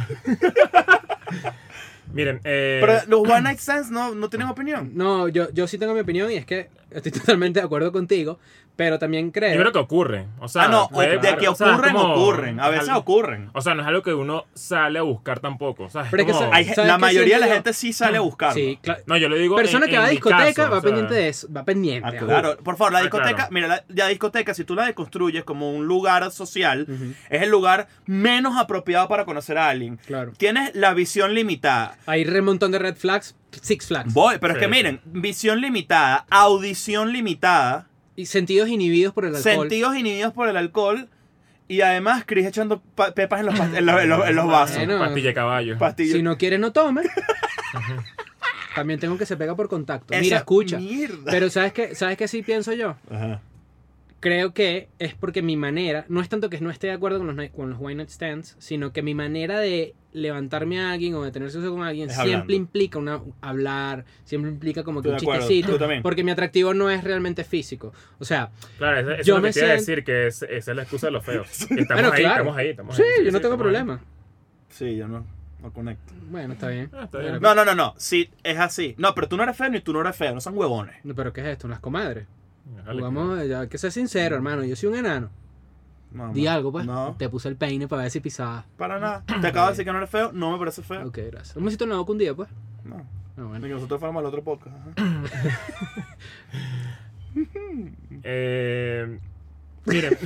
Miren, eh, Pero los One Night Stands no, no tienen opinión. No, yo, yo sí tengo mi opinión y es que estoy totalmente de acuerdo contigo, pero también creo... yo creo que ocurre. O sea, ah, no, puede- de que o sea, ocurren, como- ocurren. A veces algo- ocurren. O sea, no es algo que uno sale a buscar tampoco. O sea, es Pero es que como- sa- Hay, ¿sabes la qué mayoría de la siento yo? gente sí sale a buscarlo. Sí, claro. No, yo le digo. Persona en- que va a en mi discoteca caso, va o sea, pendiente de eso, va pendiente. Ah, ajá. claro. Por favor, la Ah, discoteca, claro. mira, la, la discoteca, si tú la deconstruyes como un lugar social, Ujú, es el lugar menos apropiado para conocer a alguien. claro. Tienes la visión limitada. Hay un montón de red flags, six flags. Voy, pero es Sí, que miren, visión limitada, audición limitada, Y sentidos inhibidos por el alcohol. sentidos inhibidos por el alcohol y además Chris echando pa- pepas en los, pas- en los, en los- en los vasos. Bueno. Pastilla de caballo. Pastillas. Si no quieres, no tomes. También tengo que se pega por contacto. Esa Mira, escucha. mierda. Pero ¿sabes qué? ¿Sabes qué sí pienso yo? Ajá. Creo que es porque mi manera, no es tanto que no esté de acuerdo con los, night- con los One Night Stands, sino que mi manera de levantarme a alguien o de tener sexo con alguien Es siempre hablando. implica una, hablar, siempre implica como que Estoy un de acuerdo. chistecito, Yo también. porque mi atractivo no es realmente físico. O sea, Claro, eso, eso Yo es lo me que te iba a siento- decir, que es- esa es la excusa de los feos. Estamos Bueno, ahí, claro. estamos ahí, estamos sí, ahí. yo no tengo estamos ahí. problema. Sí, yo no, no conecto. Bueno, está bien. Ah, está bien. No, no, no, no. Sí, es así. No, pero tú no eres feo ni tú no eres feo. No son huevones. No, pero ¿qué es esto? Las comadres. Dale, Jugamos, ya hay que ser sincero, hermano. Yo soy un enano. No, Di no. algo, pues. No, Te puse el peine para ver si pisaba. para nada. Te acabo de decir que no eres feo. No me parece feo. Ok, gracias. Un besito en la boca un día, pues. No. Ah, bueno. De que nosotros fuéramos al otro podcast. Ajá. Eh, miren,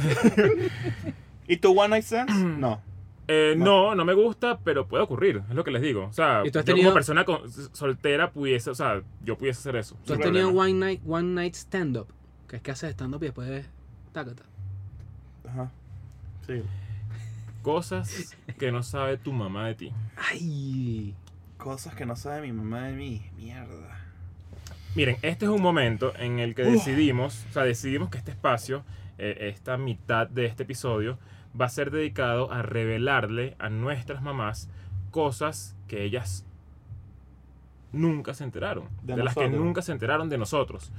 ¿Y tu One Night Stands? No. eh, no, no me gusta, pero puede ocurrir, es lo que les digo. O sea, ¿Y tú has yo tenido- como persona con- soltera pudiese, o sea, yo pudiese hacer eso. ¿Tú has sin tenido problema. one night, one night stand-up? Que es que haces stand-up y después... Tácata. Ajá. Sí. Cosas que no sabe tu mamá de ti. ¡Ay! Cosas que no sabe mi mamá de mí. Mierda. Miren, este es un momento en el que Uf. decidimos, o sea, decidimos que este espacio, eh, esta mitad de este episodio, va a ser dedicado a revelarle a nuestras mamás cosas que ellas nunca se enteraron. De De, las que nosotros. nunca se enteraron de nosotros.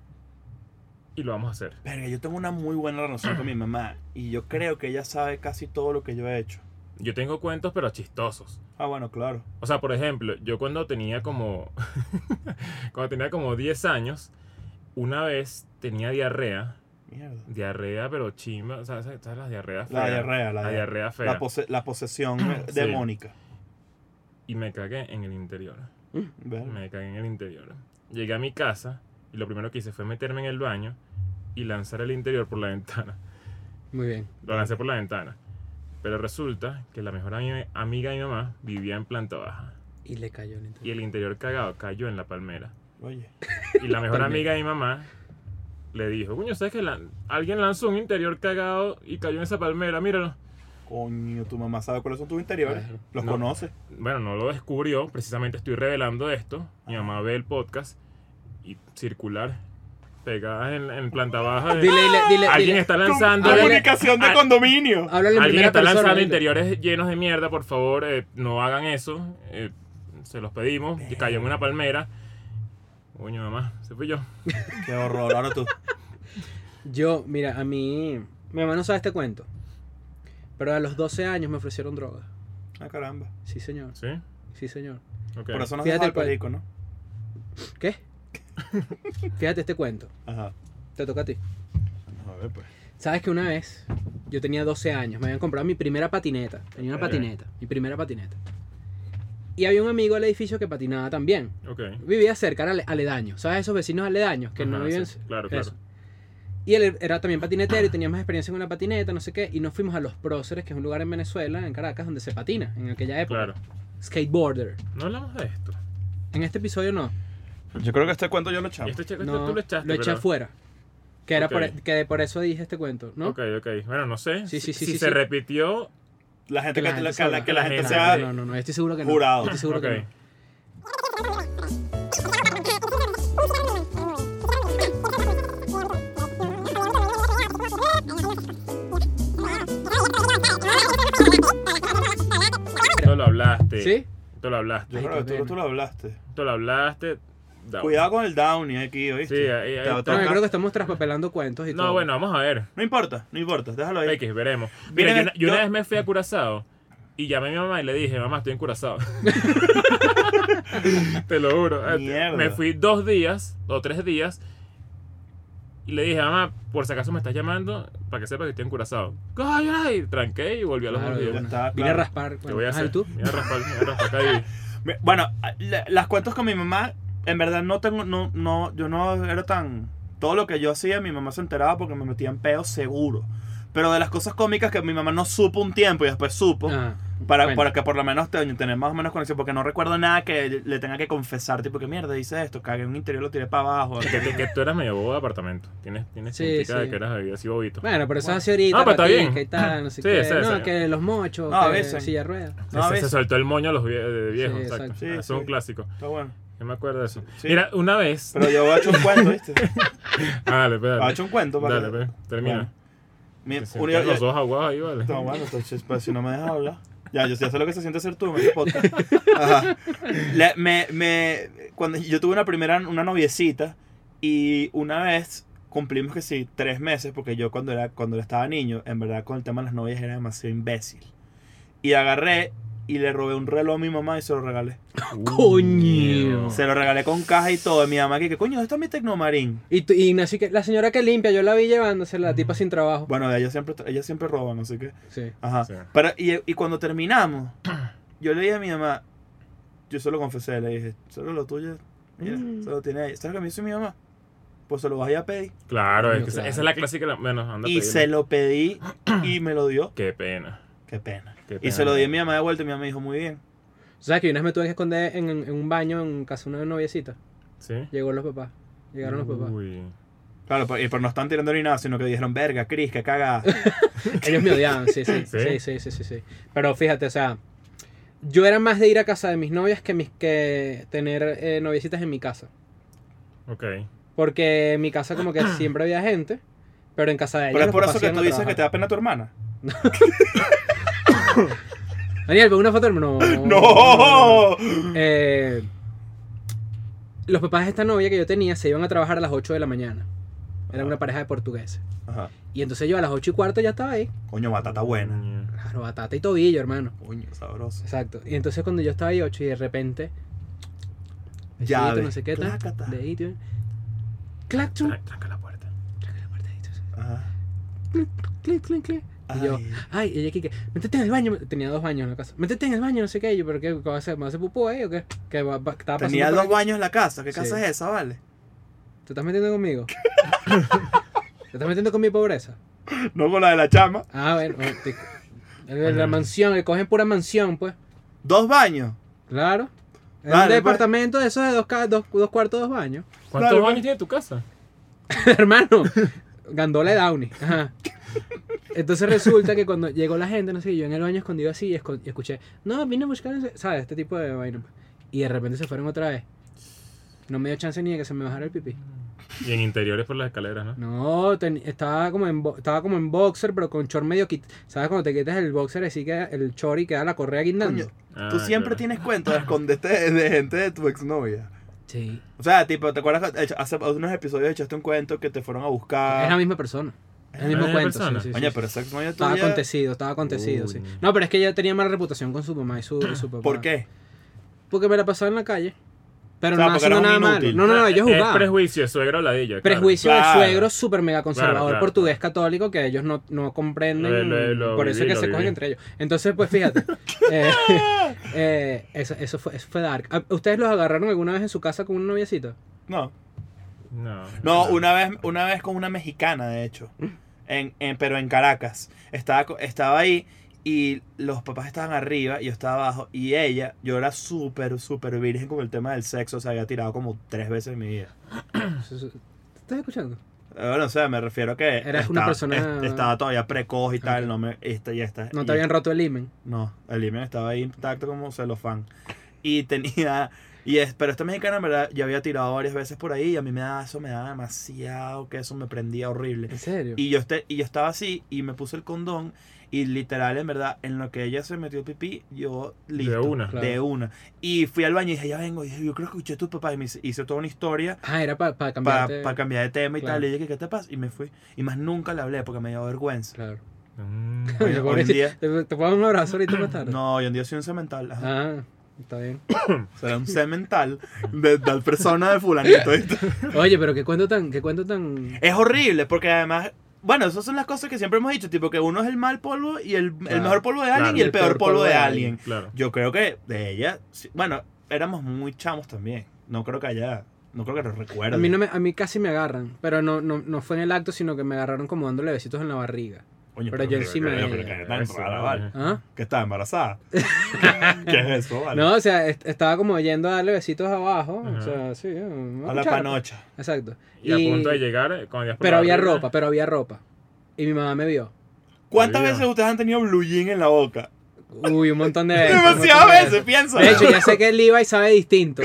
Y lo vamos a hacer. Verga, yo tengo una muy buena relación con mi mamá. Y yo creo que ella sabe casi todo lo que yo he hecho. Yo tengo cuentos, pero chistosos. Ah, bueno, claro. O sea, por ejemplo, yo cuando tenía como. cuando tenía como diez años, una vez tenía diarrea. Mierda. Diarrea, pero chimba. O sea, ¿sabes las diarreas La feas? diarrea, la, La diarrea fea. La, pose- la posesión Sí. demónica. Y me cagué en el interior. Verga. Me cagué en el interior. Llegué a mi casa y lo primero que hice fue meterme en el baño y lanzar el interior por la ventana. Muy bien. Lo lancé por la ventana. Pero resulta que la mejor ami- amiga de mi mamá vivía en planta baja. Y le cayó el Y interior. el interior cagado cayó en la palmera. Oye. Y la mejor También. amiga de mi mamá le dijo, coño, ¿sabes que la- alguien lanzó un interior cagado y cayó en esa palmera? Míralo. Coño, tu mamá sabe cuáles son tus interiores. Claro. Los No. conoce. Bueno, no lo descubrió, precisamente estoy revelando esto. Mi mamá ve el podcast y circular, pegadas en, en planta baja. de- Dile, dile, dile. Alguien dile. está lanzando. Comunicación de Ah, condominio. Háblale en Alguien primera está persona. lanzando dile. interiores llenos de mierda, por favor, eh, no hagan eso. eh, se los pedimos. Y cayó en una palmera. Coño, mamá, se fui yo. Qué horror. Ahora tú. Yo, mira, a mí... Mi mamá no sabe este cuento. Pero a los doce años me ofrecieron droga. Ah, caramba. Sí, señor. ¿Sí? Sí, señor. Ok. Por eso no Fíjate se el el cual- perico, ¿no? ¿Qué? Fíjate este cuento. Ajá. Te toca a ti. A ver, pues. ¿Sabes que una vez yo tenía doce años? Me habían comprado mi primera patineta. Tenía una Ok. patineta. Mi primera patineta. Y había un amigo del edificio que patinaba también. Ok. Vivía cerca, era ale- aledaño. ¿Sabes esos vecinos aledaños que no Ajá, viven? sí, claro, claro. Eso. Y él era también patinetero y tenía más experiencia con la patineta, no sé qué. Y nos fuimos a Los Próceres, que es un lugar en Venezuela, en Caracas, donde se patina en aquella época. Claro. Skateboarder. No hablamos de esto. En este episodio no. Yo creo que este cuento yo lo Y echamos. este checo no tú lo echaste. lo eché pero- afuera. Que, era Ok. por, que por eso dije este cuento, ¿no? Ok, ok. Bueno, no sé. Sí, sí, sí, si sí, se sí. repitió. La gente Que la que, gente que la, sabe. que la Que la gente gente- sea No, no, no, estoy seguro que no. jurado. Estoy seguro Ok. que no. Tú lo hablaste. ¿Sí? Tú lo hablaste. Yo Ay, creo que qué tú, pena. tú lo hablaste. Tú lo hablaste. Da- Cuidado con el Downy aquí, ¿oíste? Sí, ahí- ahí Te va a está. No, yo tocar. creo que estamos traspapelando cuentos y todo. No, bueno, vamos a ver. No importa, no importa, déjalo ahí. X, veremos. Mira, Mira, yo, una- yo una yo- vez me fui a Curazao y llamé a mi mamá y le dije, mamá, estoy en Curazao. Te lo juro. Mierda. Me fui dos días o tres días y le dije, mamá, por si acaso me estás llamando, para que sepas que estoy en Curazao. ¡Ay, ay! Tranqué y volví a los Claro, dos días. ya está, Vine a claro. raspar. ¿Qué voy a Ajá, hacer? ¿y tú? Me voy a raspar, me voy a raspar acá y- Me- Bueno, la- las cuentas con mi mamá, en verdad no tengo, no, no, yo no era tan... Todo lo que yo hacía, mi mamá se enteraba porque me metía en pedos seguro. Pero de las cosas cómicas que mi mamá no supo un tiempo y después supo, Ah, para, bueno. para que por lo menos te- tener más o menos conexión, porque no recuerdo nada que le tenga que confesar, tipo que mierda, hice esto, cagué en un interior, lo tiré para abajo. que, que- que tú eras medio bobo de apartamento. Tienes, tienes Sí, pintica de sí. que eras así bobito. Bueno, pero eso es así ahorita. No, pero está patica bien. y tal, no sé Sí, qué. ese, no, ese. que los mochos, No, a que veces. silla de ruedas. No, a se, se veces. soltó el moño a los vie- de viejo, Sí, exacto. exacto. Sí, Eso sí. es un clásico. Está bueno. Yo me acuerdo de eso. Sí. Mira, una vez. Pero yo voy a echar un cuento, ¿viste? Ah, dale, pues, Voy a dale. echar un cuento para Dale, que- pues, termina. Bueno. Mi- Te sientas un- yo- los yo- dos aguados ahí, vale. No, bueno, entonces, pues, si no me dejas hablar. Ya, yo ya sé lo que se siente ser tú en este podcast. Ajá. Le- me, me, cuando yo tuve una primera, una noviecita, y una vez cumplimos que sí, tres meses, porque yo cuando era, cuando estaba niño, en verdad con el tema de las novias era demasiado imbécil. Y agarré y le robé un reloj a mi mamá y se lo regalé. Coño. Se lo regalé con caja y todo. Y mi mamá que, coño, ¿dónde está mi Tecnomarín? Y, tú- y Ignacio, que la señora que limpia, yo la vi llevándose, la tipa sin trabajo. Bueno, ella siempre, ella siempre roba, no sé qué. Sí. Ajá. Sí. Pero, y, y cuando terminamos, yo le dije a mi mamá, yo se lo confesé, le dije, solo lo tuyo, mira, Mm. se lo tiene ella. ¿Sabes lo que me hizo mi mamá? pues se lo vas a ir a pedir. Claro, es No, que esa- claro. esa es la clásica. la- Bueno, anda a Y pedirla. se lo pedí y me lo dio. Qué pena. Qué pena. Qué Y pena. se lo di a mi mamá de vuelta y mi mamá me dijo, muy bien. ¿Sabes que una vez me tuve que esconder en, en un baño en casa de una noviecita? ¿Sí? Llegó los papás. Llegaron los papás. Uy. Claro, pero- y pero no están tirando ni nada, sino que dijeron, verga, Cris, que caga. Ellos me odiaban, sí, sí. ¿Sí? Sí, sí, sí, sí, sí. Pero fíjate, o sea, yo era más de ir a casa de mis novias que, mis, que tener eh, noviecitas en mi casa. Ok. Porque en mi casa como que siempre había gente, pero en casa de ellos Pero es los por papás eso que iban tú a dices que te trabajar. da pena tu hermana. Daniel, ¿ves una foto? No. ¡No! Eh, los papás de esta novia que yo tenía se iban a trabajar a las ocho de la mañana. Era una pareja de portugueses. Ajá. Y entonces yo a las ocho y cuarto ya estaba ahí. Coño, batata buena. Coño. Claro, batata y tobillo, hermano. Coño, sabroso. Exacto. Y entonces cuando yo estaba ahí ocho y de repente... Ya besito, ves. no sé qué tal. Clácata. Dedito. Clac, chum. Tra- Tranca la puerta. Tranca la puerta, dedito. Ajá. Clic, clic, clic, clic. Y yo, Ay. ay, y ella aquí que, métete en el baño. Tenía dos baños en la casa. Métete en el baño, no sé qué. Y yo, ¿pero qué? ¿Me va a hacer, me va a hacer pupú ahí o qué? Que va, va- estaba pasando Tenía por dos aquí. baños en la casa. ¿Qué Sí. casa es esa, vale? ¿Te estás metiendo conmigo? ¿Te estás metiendo con mi pobreza? No con la de la chama. Ah, bueno. bueno, te- el de la mansión, que cogen pura mansión, pues. Dos baños. Claro. Es Dale, un pues. departamento de esos de dos, ca- dos, dos cuartos, dos baños. ¿Cuántos Dale, baños pues. tiene tu casa? Hermano, Gandola de Downey. Ajá. Entonces resulta que cuando llegó la gente, no sé, yo en el baño escondido así y, esco- y escuché, no, vine a buscar, ese-", ¿sabes? Este tipo de vaina. Y de repente se fueron otra vez. No me dio chance ni de que se me bajara el pipí. Y en interiores por las escaleras, ¿no? No, ten- estaba, como en bo- estaba como en boxer, pero con short medio quit. ¿Sabes? Cuando te quitas el boxer, así que el short y queda la correa guindando. Coño, Ah, tú siempre claro. tienes cuento de esconderte de, de gente de tu exnovia. Sí. O sea, tipo, ¿te acuerdas que hace unos episodios echaste un cuento que te fueron a buscar? Es la misma persona. Es el ¿Es mismo la misma cuento. persona? Sí, sí, Oye, sí, pero sí. esa exnovia Estaba tuya... acontecido, estaba acontecido, sí. Uy. No, pero es que ella tenía mala reputación con su mamá y su, y su papá. ¿Por qué? Porque me la pasaba en la calle. Pero O sea, no porque haciendo eras un nada malo. inútil. No, no, no, yo Es jugaba. prejuicio, suegro la de ella. Prejuicio Claro. de suegro súper mega conservador Claro, claro, portugués católico que ellos no, no comprenden. Lo- lo- lo por eso viví, es que lo se viví. cogen entre ellos. Entonces, pues fíjate. eh, eh, eso, eso, fue, eso fue dark. ¿A- ¿Ustedes los agarraron alguna vez en su casa con un noviecito? No. No. No, una vez, una vez con una mexicana, de hecho. En, en, pero en Caracas. Estaba, co- estaba ahí y los papás estaban arriba y yo estaba abajo. Y ella, yo era súper, súper virgen con el tema del sexo. Se había tirado como tres veces en mi vida. Eso- eso- ¿Estás escuchando? Eh, Bueno, o sea, me refiero a que Eras una persona- est- estaba todavía precoz y tal. Ok. No me, esta, ya está, No y- te habían roto el himen. No, el himen estaba ahí intacto como celofán. Y tenía... Y es, pero esta mexicana, en verdad, ya había tirado varias veces por ahí y a mí me daba eso, me daba demasiado, que eso me prendía horrible. ¿En serio? Y yo, este, y yo estaba así y me puse el condón y literal, en verdad, en lo que ella se metió pipí, yo listo. De una. Claro. De una. Y fui al baño y dije, ya vengo. Y dije, yo creo que escuché a tu papá y me hice, hice toda una historia Ah, era para para cambiarte. cambiar de tema y Claro. tal. Y dije, ¿qué te pasa? Y me fui. Y más nunca le hablé porque me dio vergüenza. Claro. Mm. Hoy, hoy en día... ¿Te, te puedo dar un abrazo ahorita más tarde? No, hoy en día soy un cemental. Ajá. Ah, está bien. Será un cemental de tal persona de fulanito. ¿viste? Oye, pero qué cuento tan, qué cuento tan. Es horrible porque además, bueno, esas son las cosas que siempre hemos dicho, tipo que uno es el mal polvo y el, el Claro. mejor polvo de alguien Claro. y el peor, polvo de alguien. Claro. Yo creo que de ella, sí, bueno, éramos muy chamos también. No creo que haya, no creo que lo recuerde. A mí, no me, a mí casi me agarran, pero no, no, no fue en el acto, sino que me agarraron como dándole besitos en la barriga. Coño, pero yo encima de pero ella. que tan Eso, rara, vale. vale. ¿Ah? Que está embarazada. ¿Qué es eso, vale? No, o sea, est- estaba como yendo a darle besitos abajo. Ajá. O sea, sí. eh, una A la cuchara. panocha. Exacto. Y, a punto de llegar, eh, cuando ya es por Pero la había barriga, ropa, pero había ropa. Y mi mamá me vio. ¿Cuántas Dios. veces ustedes han tenido blue jean en la boca? Uy, un montón de veces. un montón Demasiadas de veces, piensa. De hecho, ya sé que el Levi sabe distinto.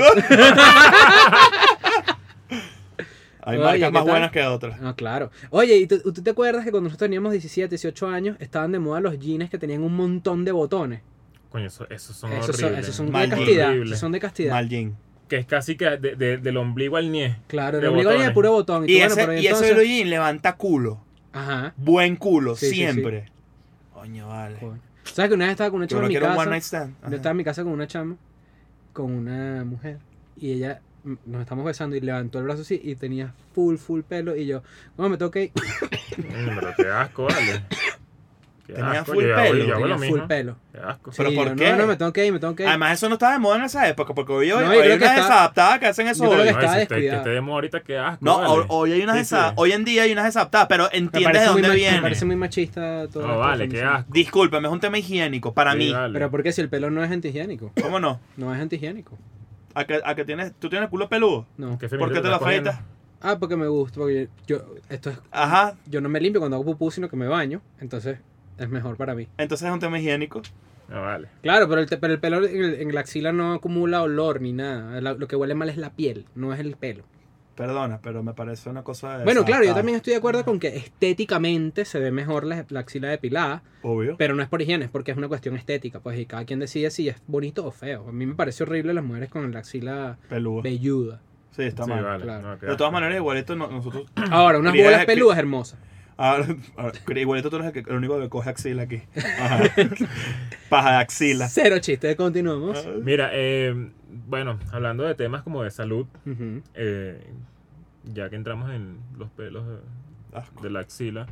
Hay Oye, marcas ¿qué más tal? buenas que otras. No, claro. Oye, ¿y tú, tú te acuerdas que cuando nosotros teníamos diecisiete, dieciocho años, estaban de moda los jeans que tenían un montón de botones? Coño, eso- esos son Esos son, horribles. esos son de Mal jean. castidad. Horrible. Esos son de castidad. Mal jean. Que es casi que de- de- del ombligo al nie. Claro, de el ombligo era de botones. puro botón. Y, Y, tú, bueno, ese, pero y entonces... ese blue jean levanta culo. Ajá. Buen culo, Sí, sí, siempre. Coño, vale. Coño. ¿Sabes que una vez estaba con una Yo chama no en mi quiero un casa? one night stand. Yo Ajá. estaba en mi casa con una chama, con una mujer, y ella, mm, nos estamos besando y levantó el brazo así y tenía full, full pelo, y yo, no, me toqué. Mm, pero qué asco, vale. Qué Tenías asco, full yo hago- pelo. yo hago lo Tenía full mismo. pelo. Qué asco. ¿Pero Sí, por yo, qué? No, no, me tengo que ir, me tengo que ir. Además, eso no estaba de moda en esa época, porque hoy, hoy, No, hoy yo hay creo que unas está- desadaptadas que hacen eso yo creo hoy. que No, está y si te- que descuidado. esté de moda ahorita, qué asco. No, vale. hoy, hoy hay unas Sí, desa- sí. hoy en día hay unas desadaptadas, pero Me entiendes parece de muy dónde mach- viene. Me parece muy machista todo No, esto, vale, qué definición. asco. Discúlpame, es un tema higiénico para Sí, mí. vale. Pero porque si el pelo no es antihigiénico. ¿Cómo no? No es antihigiénico. ¿A que, a que tienes, ¿Tú tienes culo peludo? No. Qué ¿Por feminista qué te lo estás poniendo. afeitas? Ah, porque me gusta. Porque yo, esto es, Ajá, yo no me limpio cuando hago pupú, sino que me baño. Entonces es mejor para mí. entonces es un tema higiénico. No, vale. Claro, pero el, te- pero el pelo en, el- en la axila no acumula olor ni nada. La- lo que huele mal es la piel, no es el pelo. Perdona, pero me parece una cosa de Bueno, claro, yo desadaptada. también estoy de acuerdo con que estéticamente se ve mejor la, la axila depilada, Obvio. pero no es por higiene, es porque es una cuestión estética, pues, y cada quien decide si es bonito o feo. A mí me parece horrible las mujeres con la axila Peludo. velluda. Sí, está Sí, mal. vale. claro. No, qué De todas asco. maneras, igualito no- nosotros... Ahora, unas Cría- bolas peludas hermosas. Ahora, ahora, igualito tú eres el, que, el único que coge axila aquí. Ajá. Paja de axila. Cero chiste, continuamos. Mira, eh, bueno, hablando de temas como de salud, Ujú. eh, ya que entramos en los pelos de, Asco. de la axila,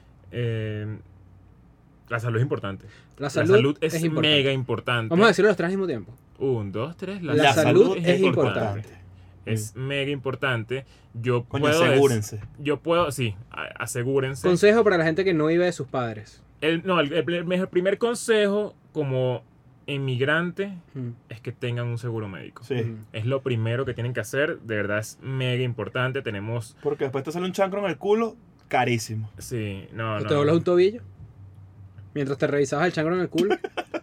eh, la salud es importante. La La salud, salud, es, es importante. mega importante. Vamos a decirlo los tres al mismo tiempo. Un, dos, tres. La, La salud, salud es, es importante. importante. Es mega importante. Yo Coño, puedo des- asegúrense. yo puedo, sí, a- asegúrense. Consejo para la gente que no vive de sus padres. El, no, el, el- el primer consejo como inmigrante Mm. es que tengan un seguro médico. Sí. Ujú. Es lo primero que tienen que hacer. De verdad es mega importante. Tenemos, Porque después te sale un chancro en el culo, carísimo. sí, no, ¿O no. te doblas un tobillo? Mientras te revisabas el changro en el culo.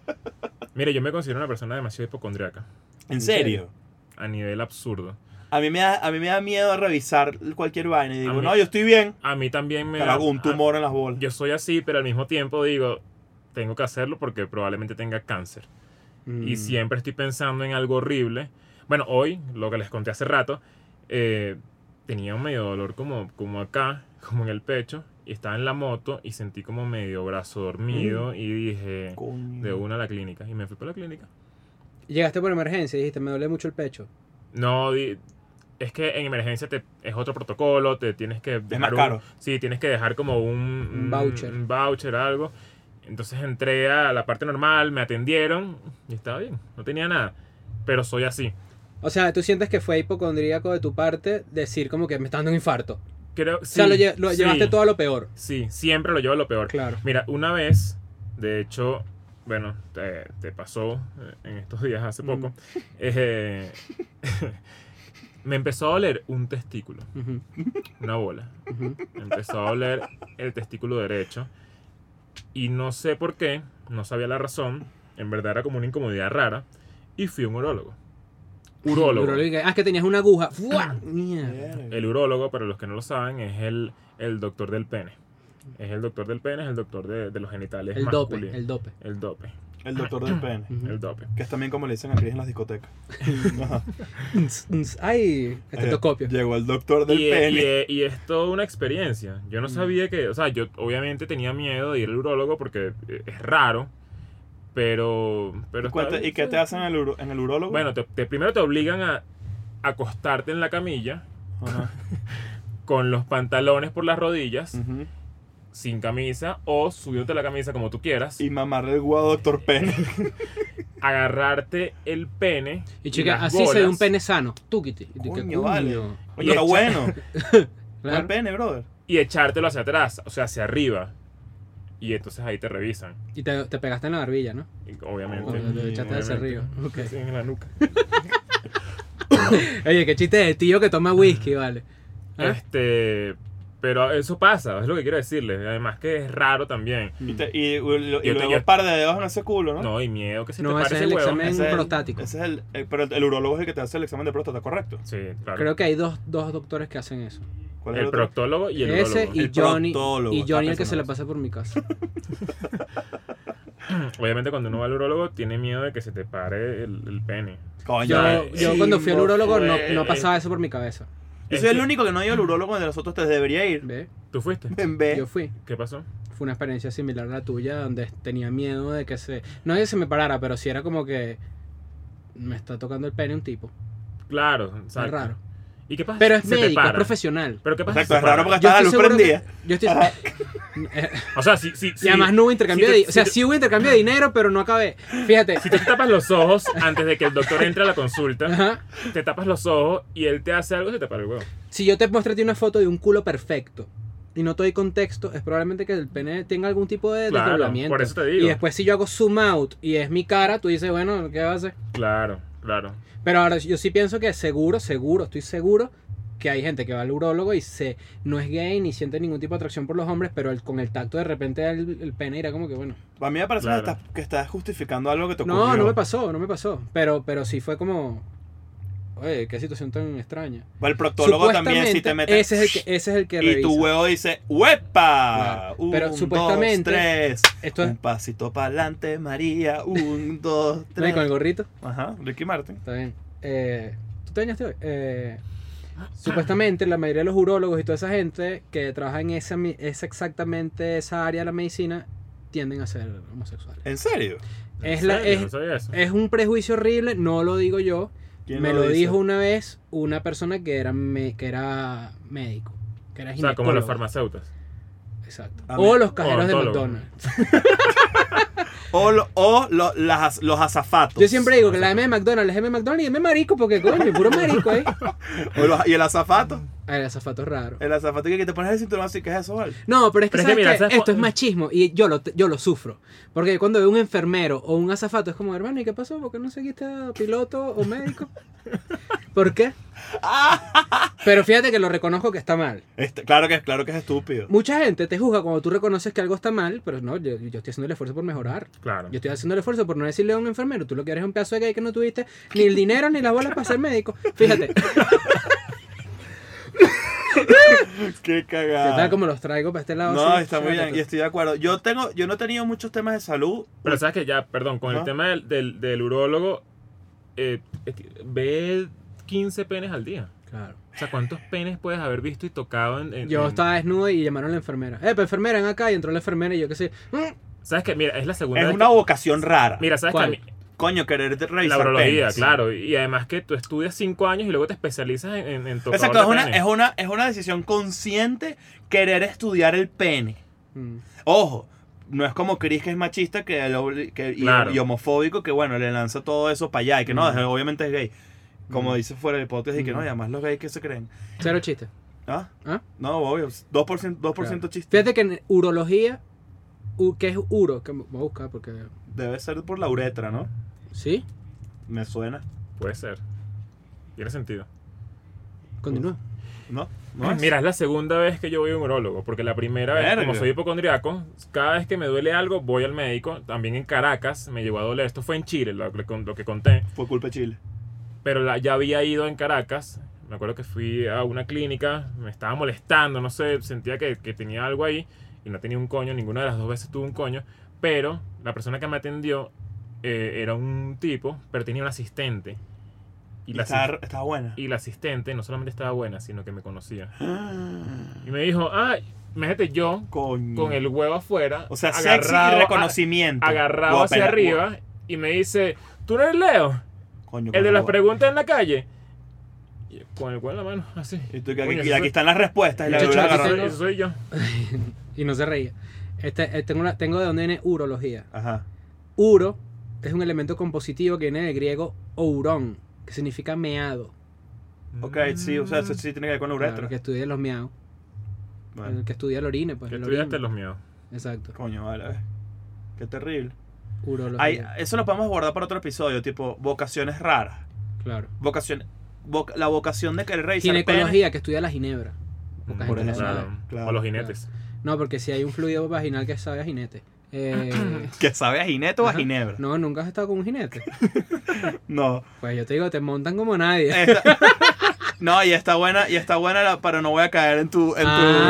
Mire, yo me considero una persona demasiado hipocondriaca. ¿En ¿En serio? A nivel absurdo. A mí, me da, a mí me da miedo revisar cualquier vaina y A digo, mí- no, yo estoy bien. A mí también me Pero da- hago un tumor en las bolas. a- yo soy así, pero al mismo tiempo digo, tengo que hacerlo porque probablemente tenga cáncer. Y Mm. siempre estoy pensando en algo horrible. Bueno, hoy, lo que les conté hace rato, eh, tenía un medio dolor como, como acá, como en el pecho, y estaba en la moto y sentí como medio brazo dormido y dije, Coño. de una a la clínica. Y me fui para la clínica. Llegaste por emergencia y dijiste, me duele mucho el pecho. No, di- es que en emergencia te, es otro protocolo, te tienes que dejar más un- caro. sí, tienes que dejar como un, Un voucher. un voucher, algo. Entonces entré a la parte normal, me atendieron y estaba bien, no tenía nada. Pero soy así. O sea, tú sientes que fue hipocondríaco de tu parte decir como que me está dando un infarto. Creo, O sea, lo, lle- lo sí, llevaste todo a lo peor. Sí, siempre lo llevo a lo peor. Claro. Mira, una vez, de hecho, bueno, te, te pasó eh, en estos días hace poco, Mm. eh, me empezó a doler un testículo, Ujú, una bola. ujú. Me empezó a doler el testículo derecho y no sé por qué, no sabía la razón, en verdad era como una incomodidad rara y fui a un urólogo. Urólogo. Urólogo y que, ah, es que tenías una aguja. ¡Fua! Mierda. El urólogo, para los que no lo saben, es el, el doctor del pene. Es el doctor del pene, es el doctor de, de los genitales El dope, masculinos. el dope. El dope. El doctor del pene. Ujú. El dope. Que es también como le dicen aquí en las discotecas. Ajá. Ay, estetoscopio. Eh, Llegó el doctor del Y, y- pene. y es toda una experiencia. Yo no Mm. sabía que, o sea, yo obviamente tenía miedo de ir al urólogo porque eh, es raro, pero... pero está Cuenta, bien, ¿Y qué sí. te hacen en el, uro- en el urólogo? Bueno, te, te- primero te obligan a acostarte en la camilla Ajá. con los pantalones por las rodillas, Ujú. sin camisa, o subiéndote la camisa como tú quieras, Y mamarle el guado doctor pene. agarrarte el pene. Y chica, las así se ve bolas, un pene sano. Túquiti. Y tú, ¿qué Coño, vale. coño? Oye, está echa- bueno. Claro. Buen pene, brother. Y echártelo hacia atrás, o sea, hacia arriba. Y entonces ahí te revisan. Y te, te pegaste en la barbilla, ¿no? Y obviamente. Cuando te echaste hacia arriba. obviamente. Ok. Sí, en la nuca. Oye, qué chiste de tío que toma whisky, vale. ¿Ah? Este, pero eso pasa, es lo que quiero decirles. Además que es raro también. Y, te- y, y- y Yo luego tenía- un par de dedos en ese culo, ¿no? No, y miedo que se No, te ese pare es ese el huevo. examen. Ese es el- prostático. Ese es el, el- pero el, el urólogo es el que te hace el examen de próstata, ¿correcto? Sí, claro. Creo que hay dos, dos doctores que hacen eso. ¿Cuál es el otro? proctólogo y el Ese urólogo. y El Johnny, proctólogo, y está Johnny el que pensando se la eso. pasa por mi casa. Obviamente cuando uno va al urólogo tiene miedo de que se te pare el, el pene. Coño, Yo, yo sí, cuando fui al urólogo no, fue. no pasaba eso por mi cabeza. Yo Es soy el que- único que no ha ido al urólogo de los otros tres. Debería ir. ¿Ve? ¿Tú fuiste? Ven, ve. Yo fui. ¿Qué pasó? Fue una experiencia similar a la tuya donde tenía miedo de que se... No es que se me parara, pero sí era como que me está tocando el pene un tipo. Claro, Es exacto. raro. ¿Y qué pasa? Pero es Se te médico, es para. profesional. ¿Pero qué pasa? Exacto, si es se raro para? porque está la luz seguro prendida. que- yo estoy... Eh, O sea, si, si, y además no hubo intercambio si de te- dinero. O sea, si te- sí hubo intercambio de dinero, pero no acabé. Fíjate. Si te tapas los ojos antes de que el doctor entre a la consulta, Ajá. te tapas los ojos y él te hace algo y se te para el huevo. Si yo te mostré a ti una foto de un culo perfecto y no te doy contexto, es probablemente que el pene tenga algún tipo de Claro, desdoblamiento. por eso te digo. Y después si yo hago zoom out y es mi cara, tú dices, bueno, ¿qué va a hacer? Claro, claro. Pero ahora yo sí pienso que seguro, seguro, estoy seguro que hay gente que va al urólogo y se no es gay ni siente ningún tipo de atracción por los hombres, pero el- con el tacto de repente el, el pene irá como que bueno. A mí me parece Claro. que, estás, que estás justificando algo que te ocurrió. No, no me pasó, no me pasó. Pero, pero sí fue como, oye, qué situación tan extraña. El proctólogo también sí te Supuestamente, mete. Ese es el que, ese es el que y revisa. tu huevo dice, ¡huepa! Claro. Un, Pero supuestamente, dos, tres. esto es- Un pasito para adelante, María. Un, dos, ¿No? Y tres. con el gorrito. Ajá, Ricky Martin. Está bien. Eh, ¿Tú te bañaste hoy? Eh, supuestamente la mayoría de los urólogos y toda esa gente que trabaja en esa, mi- esa exactamente esa área de la medicina tienden a ser homosexuales. ¿En serio? Es, ¿En la, serio? es, No sabía eso. es un prejuicio horrible, no lo digo yo. ¿Quién Me lo lo dice? dijo una vez una persona que era, me- que era médico, que era O sea, como los ginecólogo. farmacéuticos. Exacto. A O mí- los cajeros de odontólogo. McDonald's. O, lo- o lo- las, los azafatos. Yo siempre digo que la M de McDonald's es M de McDonald's y M de marico porque coño, puro marico ahí. O los- y el azafato. Ay, el azafato es raro. El azafato que te pones el cinturón así, ¿qué es eso, vale? No, pero es que, Pero es que ¿sabes mira, qué? ¿sabes Esto cu- es machismo y yo lo, yo lo sufro. Porque cuando veo un enfermero o un azafato es como, hermano, ¿y qué pasó? ¿Por qué no seguiste a piloto o médico? ¿Por qué? Pero fíjate que lo reconozco que está mal. Este, claro, que, claro que es estúpido. Mucha gente te juzga cuando tú reconoces que algo está mal, pero no, yo, yo estoy haciendo el esfuerzo por mejorar. Claro. Yo estoy haciendo el esfuerzo por no decirle a un enfermero, tú lo que eres es un pedazo de gay que no tuviste ni el dinero ni las bolas para ser médico. Fíjate, Qué ¿qué tal cagada. como los traigo para este lado? No, Sí, está muy fíjate bien, tú. y estoy de acuerdo. Yo tengo, yo no he tenido muchos temas de salud. Pero sabes que ya, perdón, con Ajá. el tema del, del, del urólogo, eh, es que ve quince penes al día. Claro. O sea, ¿cuántos penes puedes haber visto y tocado en...? en- Yo en- estaba desnudo y llamaron a la enfermera. Eh, pero enfermera, ven acá. Y entró la enfermera y yo qué sé. "Mm". ¿Sabes qué? Mira, es la segunda Es vez una que- vocación rara. Mira, ¿sabes ¿Cuál? que a mí- Coño, querer de- revisar La urología, penes. claro. Y además que tú estudias cinco años y luego te especializas en, en, en tocador Exacto, de es una, pene. es, una, es una decisión consciente querer estudiar el pene. Mm. Ojo, no es como Chris que es machista que, lo- que- y, Claro. y homofóbico que bueno, le lanza todo eso para allá y que no, Mm. obviamente es gay. Como Mm. dice fuera del podcast y que Mm. no, y además los gays que se creen. Cero chiste. ¿Ah? ¿Ah? No, obvio, dos por ciento, dos por ciento Claro. chiste. Fíjate que en urología, u- ¿qué es uro? Que voy a buscar porque... Debe ser por la uretra, ¿no? ¿Sí? Me suena. Puede ser. Tiene sentido. Continúa. ¿No? ¿No es? Mira, es la segunda vez que yo voy a un urólogo, porque la primera vez, Verga. como soy hipocondriaco, cada vez que me duele algo, voy al médico. También en Caracas me llegó a doler. Esto fue en Chile, lo, lo que conté. Fue culpa de Chile. Pero la- ya había ido en Caracas. Me acuerdo que fui a una clínica, me estaba molestando, no sé, sentía que, que tenía algo ahí y no tenía un coño, ninguna de las dos veces tuve un coño. Pero la persona que me atendió eh, era un tipo, pero tenía un asistente. Y Y la, estaba, asis- estaba buena. y la asistente no solamente estaba buena, sino que me conocía. Y me dijo, ay, imagínate yo Coño. con el huevo afuera, O sea, sexy agarrado, y reconocimiento. a- agarrado Guau, hacia pela- arriba, y me dice, ¿tú no eres Leo? Coño, El de las guau. preguntas en la calle. Y con el huevo en la mano, así. Y, tú, que aquí, Coño, y eso aquí soy- están las respuestas. Y la Muchacho, dura aquí eso agarró. soy- eso soy yo. Y no se reía. Este, eh, tengo, una- tengo de dónde viene urología. Ajá. Uro es un elemento compositivo que viene del griego ourón, que significa meado. Ok, sí, o sea, eso sí tiene que ver con la uretra. Claro, el que estudia los meados. Bueno, El que estudia el orine, pues. Que el estudiaste orine. los míos. Exacto. coño, vale. eh. Qué terrible. Urología. Hay, eso lo podemos abordar para otro episodio, tipo vocaciones raras. Claro. Vocación, voc- la vocación de querer revisar Ginecología, que estudia la ginebra. Poca Por gente lo ejemplo. sabe. Claro. Claro, O los jinetes. No, porque si hay un fluido vaginal que sabe a jinete. Eh, penes. Que sabe a jinete o a ajá. ginebra. No, nunca has estado con un jinete. No. Pues yo te digo, te montan como nadie. Esta- no, y está buena, y está buena la, pero no voy a caer en tu. En tu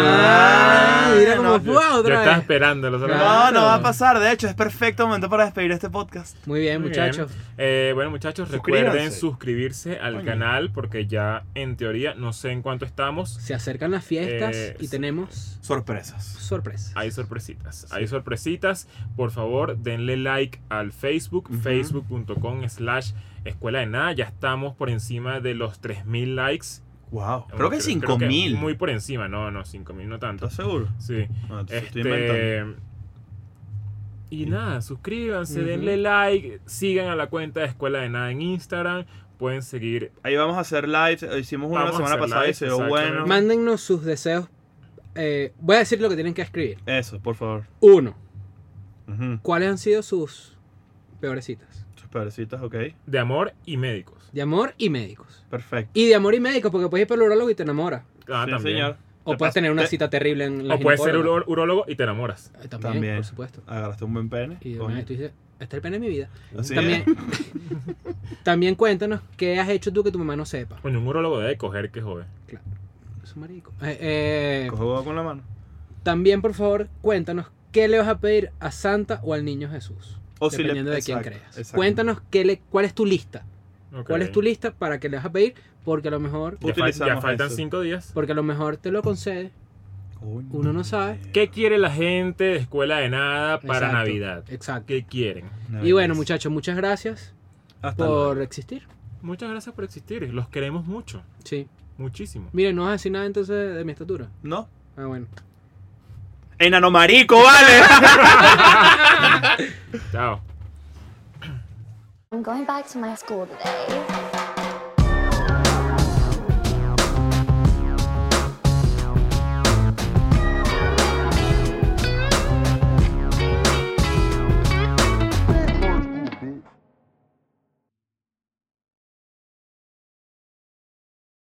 Ah, mira cómo no, fue Yo otra estaba vez. esperándolo. ¿sabes? Claro. no, no va a pasar. De hecho, es perfecto momento para despedir este podcast. Muy bien, Muy muchachos. bien. Eh, bueno, muchachos, Suscríbanse. recuerden suscribirse al Coño. canal porque ya en teoría no sé en cuánto estamos. Se acercan las fiestas Eh, y tenemos Sorpresas. sorpresas. Hay sorpresitas, hay sorpresitas. Por favor, denle like al Facebook, Ujú. facebook punto com slash escuela de nada. Ya estamos por encima de los tres mil likes. Wow. Creo que cinco que mil. Muy por encima, no, no, cinco mil no tanto. ¿Estás seguro? Sí. No, entonces estoy Este, inventando. y nada, suscríbanse, Ujú. denle like, sigan a la cuenta de Escuela de Nada en Instagram, pueden seguir. Ahí vamos a hacer live. Hicimos una la Vamos a semana hacer pasada y live, se dio exactamente. bueno. Mándennos sus deseos. Eh, voy a decir lo que tienen que escribir. Eso, por favor. Uno, Ujú. ¿cuáles han sido sus peores citas? Sus padrecitas, ok. De amor y médicos. De amor y médicos. Perfecto. Y de amor y médicos, porque puedes ir para el urólogo y te enamoras. Ah, Sí, también. señor. O Te puedes pas- tener una te- cita terrible en la O puedes ser ginecóloga. uro- urólogo y te enamoras. Eh, También, También. por supuesto. Agarraste un buen pene. Y de coño. una vez tú dices, este es el pene de mi vida. Así También, también cuéntanos qué has hecho tú que tu mamá no sepa. Coño, un urólogo debe coger que jode. Es un marico. Eh, eh, es. Coge huevo con la mano. también, por favor, cuéntanos qué le vas a pedir a Santa o al niño Jesús. O si le- dependiendo de quién exacto, creas. exacto. Cuéntanos qué le, cuál es tu lista. Ok. ¿Cuál es tu lista para que le vas a pedir? Porque a lo mejor, Ya, fal- ya Utilizamos faltan eso. cinco días. porque a lo mejor te lo concede. Coño. Uno no sabe. ¿Qué quiere la gente de Escuela de Nada para Exacto, Navidad? Exacto. ¿Qué quieren? Y bueno, muchachos, muchas gracias Hasta por luego. existir. Muchas gracias por existir. Los queremos mucho. Sí. Muchísimo. Miren, no vas a decir nada entonces de, de mi estatura. No. Ah, bueno. Enano marico, vale. Chao. I'm going back to my school today.